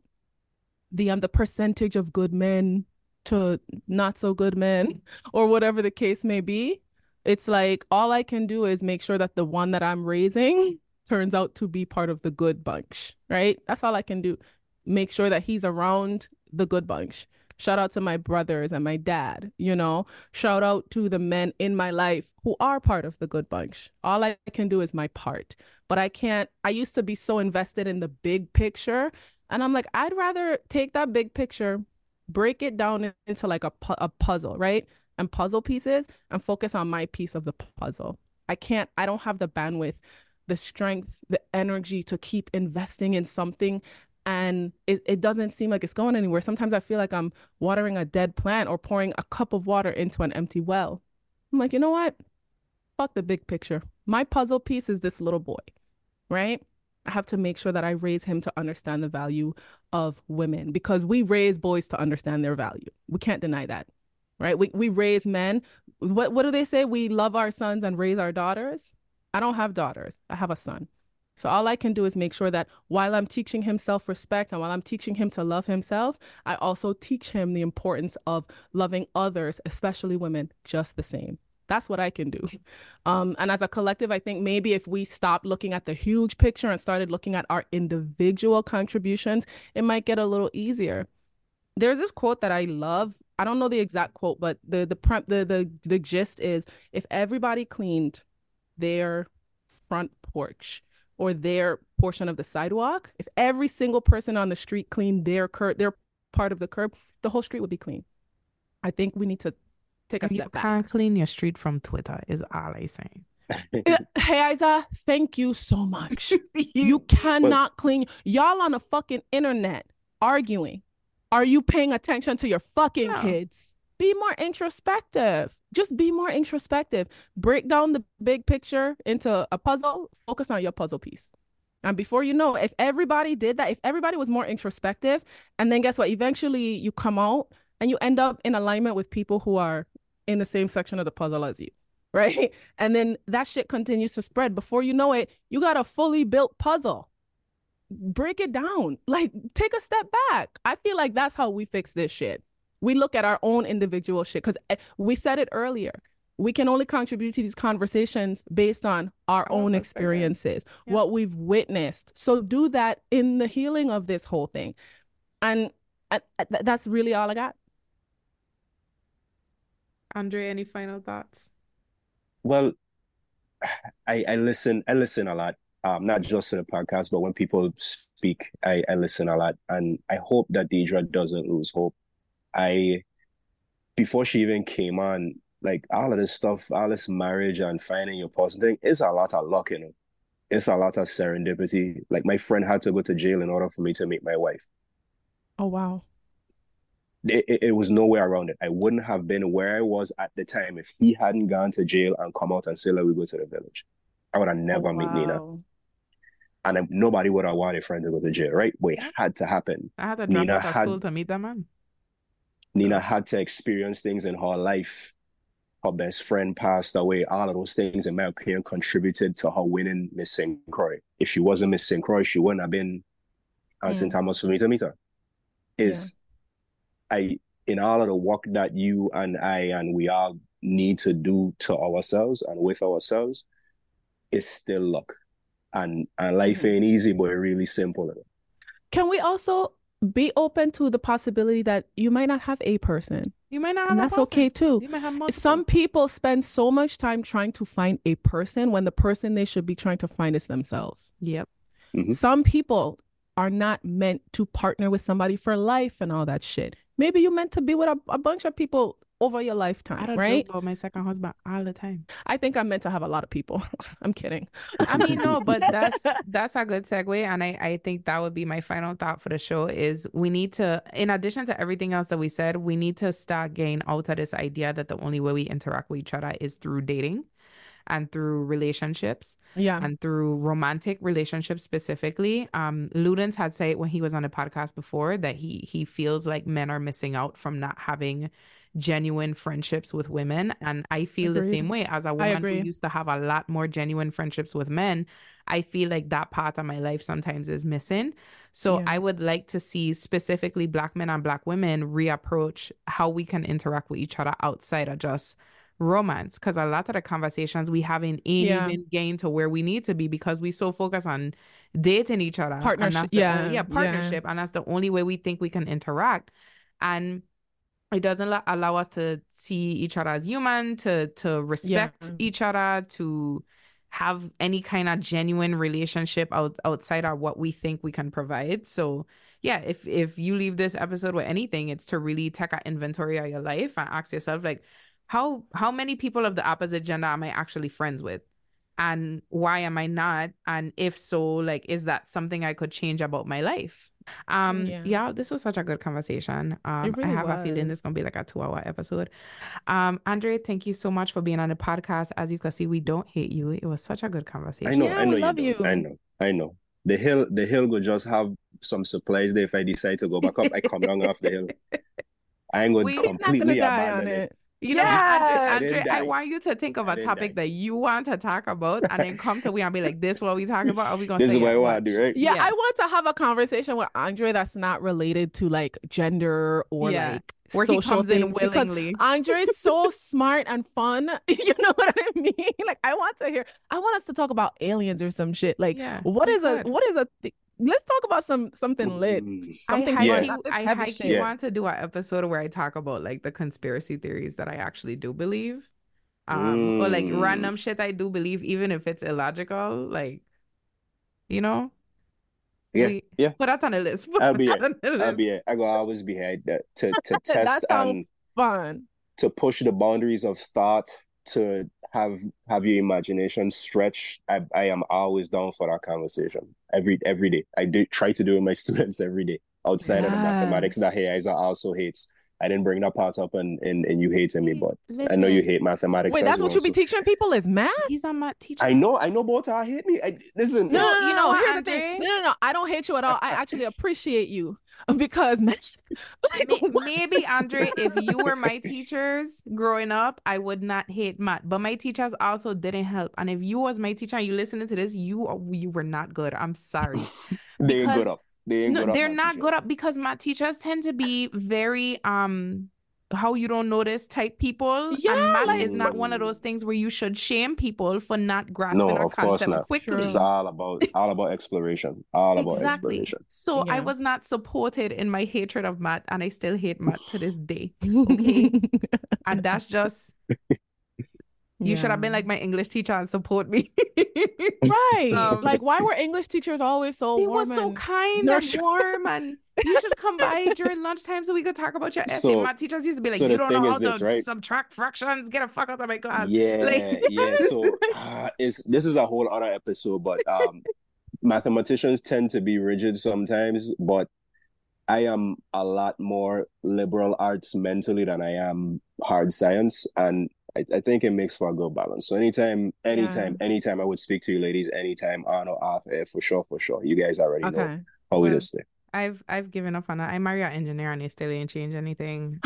the um the percentage of good men to not so good men or whatever the case may be. It's like, all I can do is make sure that the one that I'm raising turns out to be part of the good bunch, right? That's all I can do. Make sure that he's around the good bunch. Shout out to my brothers and my dad, you know, shout out to the men in my life who are part of the good bunch. All I can do is my part, but I can't, I used to be so invested in the big picture. And I'm like, I'd rather take that big picture, break it down into like a, pu- a puzzle, right? And puzzle pieces, and focus on my piece of the puzzle. I can't, I don't have the bandwidth, the strength, the energy to keep investing in something. And it, it doesn't seem like it's going anywhere. Sometimes I feel like I'm watering a dead plant or pouring a cup of water into an empty well. I'm like, you know what? Fuck the big picture. My puzzle piece is this little boy, right? I have to make sure that I raise him to understand the value of women, because we raise boys to understand their value. We can't deny that, right? We we raise men. What what do they say? We love our sons and raise our daughters. I don't have daughters. I have a son. So all I can do is make sure that while I'm teaching him self-respect and while I'm teaching him to love himself, I also teach him the importance of loving others, especially women, just the same. That's what I can do. Um, and as a collective, I think maybe if we stopped looking at the huge picture and started looking at our individual contributions, it might get a little easier. There's this quote that I love. I don't know the exact quote, but the the the the the, the gist is, if everybody cleaned their front porch or their portion of the sidewalk, if every single person on the street cleaned their curb, their part of the curb, the whole street would be clean. I think we need to take a You step back. can't clean your street from Twitter, is all I saying. Hey, Isa, thank you so much. You cannot clean. Y'all on the fucking internet arguing. Are you paying attention to your fucking No. kids? Be more introspective. Just be more introspective. Break down the big picture into a puzzle. Focus on your puzzle piece. And before you know, if everybody did that, if everybody was more introspective, and then guess what? Eventually you come out and you end up in alignment with people who are in the same section of the puzzle as you, right? And then that shit continues to spread. Before you know it, you got a fully built puzzle. Break it down. Like, take a step back. I feel like that's how we fix this shit. We look at our own individual shit, because we said it earlier. we can only contribute to these conversations based on our own experiences, yeah. what we've witnessed. So do that in the healing of this whole thing. And uh, that's really all I got. Andre, any final thoughts? Well, I, I listen, I listen a lot. Um, not just in the podcast, but when people speak, I, I listen a lot. And I hope that Deidre doesn't lose hope. I, before she even came on, like all of this stuff, all this marriage and finding your person thing, it's a lot of luck, you know. It's a lot of serendipity. Like my friend had to go to jail in order for me to meet my wife. Oh, wow. It, it, it was no way around it. I wouldn't have been where I was at the time if he hadn't gone to jail and come out and say, let me go to the village. I would have never Oh, met wow. Nina. And I, nobody would have wanted a friend to go to jail, right? But it had to happen. I had to drop Nina out of had- school to meet that man. Nina had to experience things in her life. Her best friend passed away. All of those things, in my opinion, contributed to her winning Miss Saint Croix. If she wasn't Miss Saint Croix, she wouldn't have been at Saint Thomas for me to meet her. Is I in all of the work that you and I and we all need to do to ourselves and with ourselves, it's still luck. And and life Mm-hmm. ain't easy, but it's really simple. Can we also be open to the possibility that you might not have a person? You might not have And a that's person. okay too. You might have multiple. Some people spend so much time trying to find a person when the person they should be trying to find is themselves. Yep. Mhm. Some people are not meant to partner with somebody for life and all that shit. Maybe you're meant to be with a, a bunch of people over your I lifetime, don't right? joke about my second husband all the time. I think I'm meant to have a lot of people. I'm kidding. I mean, no, but that's that's a good segue. And I, I think that would be my final thought for the show is we need to, in addition to everything else that we said, we need to start getting out of this idea that the only way we interact with each other is through dating and through relationships Yeah. and through romantic relationships specifically. Um, Ludens had said when he was on a podcast before that he he feels like men are missing out from not having genuine friendships with women. And I feel the Agreed. same way as a woman who agree. used to have a lot more genuine friendships with men. I feel like that part of my life sometimes is missing. So Yeah. I would like to see specifically Black men and Black women reapproach how we can interact with each other outside of just romance, because a lot of the conversations we haven't ain't Yeah. even gained to where we need to be because we so focused on dating each other. And Partnership, that's the yeah, only- yeah, yeah. partnership. And that's the only way we think we can interact. And it doesn't lo- allow us to see each other as human, to to respect Yeah. each other, to have any kind of genuine relationship out, outside of what we think we can provide. So yeah, if if you leave this episode with anything, it's to really take an inventory of your life and ask yourself, like, how how many people of the opposite gender am I actually friends with? And why am I not? And if so, like, is that something I could change about my life? Um, Yeah. yeah, this was such a good conversation. Um, It really I have a feeling was. it's gonna be like a two-hour episode. Um, Andre, thank you so much for being on the podcast. As you can see, we don't hate you. It was such a good conversation. I know, Yeah, I know we you love do. you. I know, I know. The hill, the hill will just have some supplies there. If I decide to go back up, I come down off the hill. I ain't going We- to He's Not gonna completely die abandon on it. it. You know, Yeah. Andre, didn't Andre, I die. want you to think of I a didn't topic die. that you want to talk about and then come to we and be like, this what we talking about? Are we gonna This say is what yeah, I want to watch? do, right? Yeah, I Yes. want to have a conversation with Andre that's not related to like gender or Yeah. like Where he social comes in things because willingly. Andre is so smart and fun. You know what I mean? Like I want to hear. I want us to talk about aliens or some shit. Like Yeah, what we is a could. what is a th- let's talk about some something lit. Mm. Something I Yeah. fun. high-key, not this I heavy high-key shit. Yeah. want to do an episode where I talk about like the conspiracy theories that I actually do believe. Um, or like Mm. random shit I do believe, even if it's illogical, like, you know, Yeah, we yeah. put that on the list. Put I'll be that it. on the I'll list. be it. I go always be here that to to That test sounds and fun. to push the boundaries of thought, to have have your imagination stretch. I I am always down for that conversation every every day. I do try to do it with my students every day. Outside of the mathematics that Yes. hey Isa also hates. I didn't bring that part up and and, and you hated me, but I know you Listen, hate mathematics. Wait, as that's what well, you be so- teaching people is math? he's on my teacher. I know, I know both are hate me. I listen. No, no, So, no, you no, know no. what, Here's the thing. Andre? No, no, no. I don't hate you at all. I actually appreciate you because math. Like, May- what? Maybe Andre, if you were my teachers growing up, I would not hate math. But my teachers also didn't help. And if you was my teacher and you listening to this, you are- you were not good. I'm sorry. They ain't because- good up. They ain't No, good up. they're my not teachers. good up because math teachers tend to be very um how you don't notice type people. Yeah, and Matt like- is not one of those things where you should shame people for not grasping No, our of course concept not. quickly. It's all about all about exploration. All about Exactly. exploration. So I Yeah. was not supported in my hatred of Matt, and I still hate Matt to this day. Okay. And that's just, you should have been like my English teacher and support me. Right. Um, Like, why were English teachers always so They warm were so and kind and nurturing? warm, and you should come by during lunchtime so we could talk about your essay. So- My teachers used to be like, so you the don't thing know how is this, to right? subtract fractions. Get a fuck out of my class. Yeah, Like- yeah. So uh, it's this is a whole other episode, but um, mathematicians tend to be rigid sometimes, but I am a lot more liberal arts mentally than I am hard science, and I, I think it makes for a good balance. So anytime, anytime, anytime I would speak to you ladies, anytime on or off air, for sure, for sure. You guys already know Okay. how we Well, just stay. I've I've given up on that. I marry an engineer and they still didn't change anything.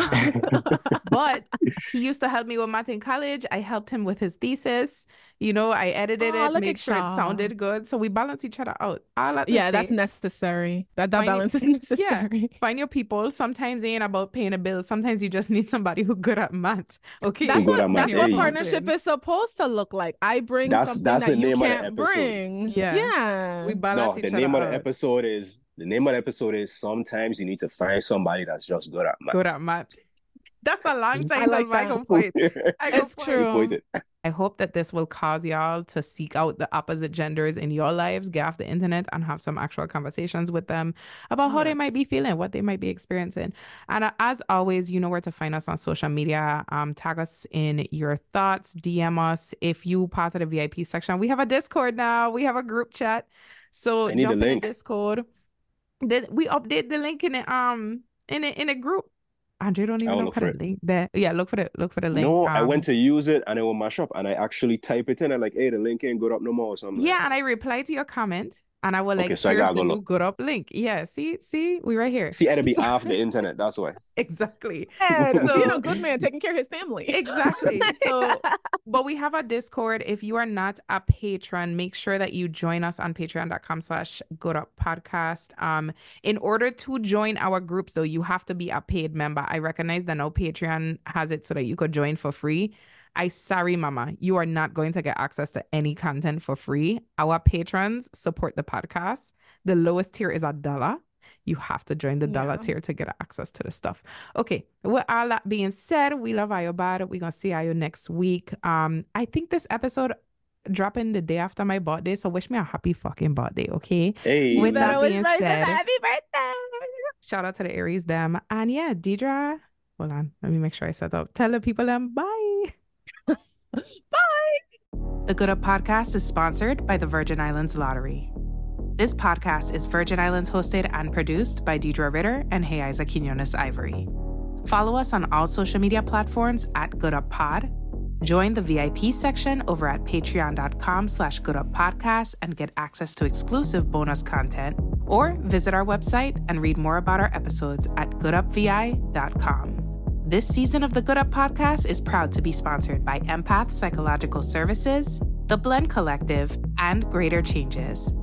But he used to help me with math in college. I helped him with his thesis. You know, I edited Aw, it, look made at sure it y'all. sounded good. So we balance each other out. All I Yeah, say, that's necessary. That that Find your- balance is necessary. find your people. Sometimes it ain't about paying a bill. Sometimes you just need somebody who good at math. Okay. That's Good what at math, that's what yeah. partnership is supposed to look like. I bring That's- something that's that the you name of the can't episode. bring. Yeah. Yeah. We No, balance the each name other of the out. episode is the name of the episode is sometimes you need to find somebody that's just good at math. Good at math. That's a long I time. like I go that. for it. I go It's for it. true. Point it. I hope that this will cause y'all to seek out the opposite genders in your lives, get off the internet and have some actual conversations with them about how they Yes. might be feeling, what they might be experiencing. And uh, as always, you know where to find us on social media. Um, tag us in your thoughts, D M us. If you part of the V I P section, we have a Discord now. We have a group chat. So I need jump the in link. the Discord. Then we update the link in the um in a in a group. Andre don't even I'll know look for for the it. link there. Yeah, look for the look for the link. No, I Um, went to use it and it will mash up, and I actually type it in and like, hey, the link ain't good up no more or something. Yeah, and I reply to your comment, and I will like, Okay, so I here's gotta the go new look. good up link. Yeah, see, see, we right here. See, I had to be off the internet. That's why. Exactly. And So- being a good man, taking care of his family. Exactly. So, but we have a Discord. If you are not a patron, make sure that you join us on patreon.com slash good up podcast. Um, in order to join our groups, though, you have to be a paid member. I recognize that now Patreon has it so that you could join for free. I sorry, mama, you are not going to get access to any content for free. Our patrons support the podcast. The lowest tier is a dollar. You have to join the dollar Yeah. tier to get access to the stuff. Okay, with all that being said, we love Ayo Bad. We're gonna see Ayo next week. Um, I think this episode dropping the day after my birthday, so wish me a happy fucking birthday, okay? Hey, With that Better wish being myself said, happy birthday. shout out to the Aries them. And yeah, Deidre, hold on, let me make sure I set up. Tell the people them bye. The Good Up Podcast is sponsored by the Virgin Islands Lottery. This podcast is Virgin Islands hosted and produced by Deidre Ritter and Heiza Quinones Ivory. Follow us on all social media platforms at Good Up Pod. Join the V I P section over at patreon.com slash gooduppodcast and get access to exclusive bonus content, or visit our website and read more about our episodes at good up v i dot com. This season of the Good Up Podcast is proud to be sponsored by Empath Psychological Services, The Blend Collective, and Greater Changes.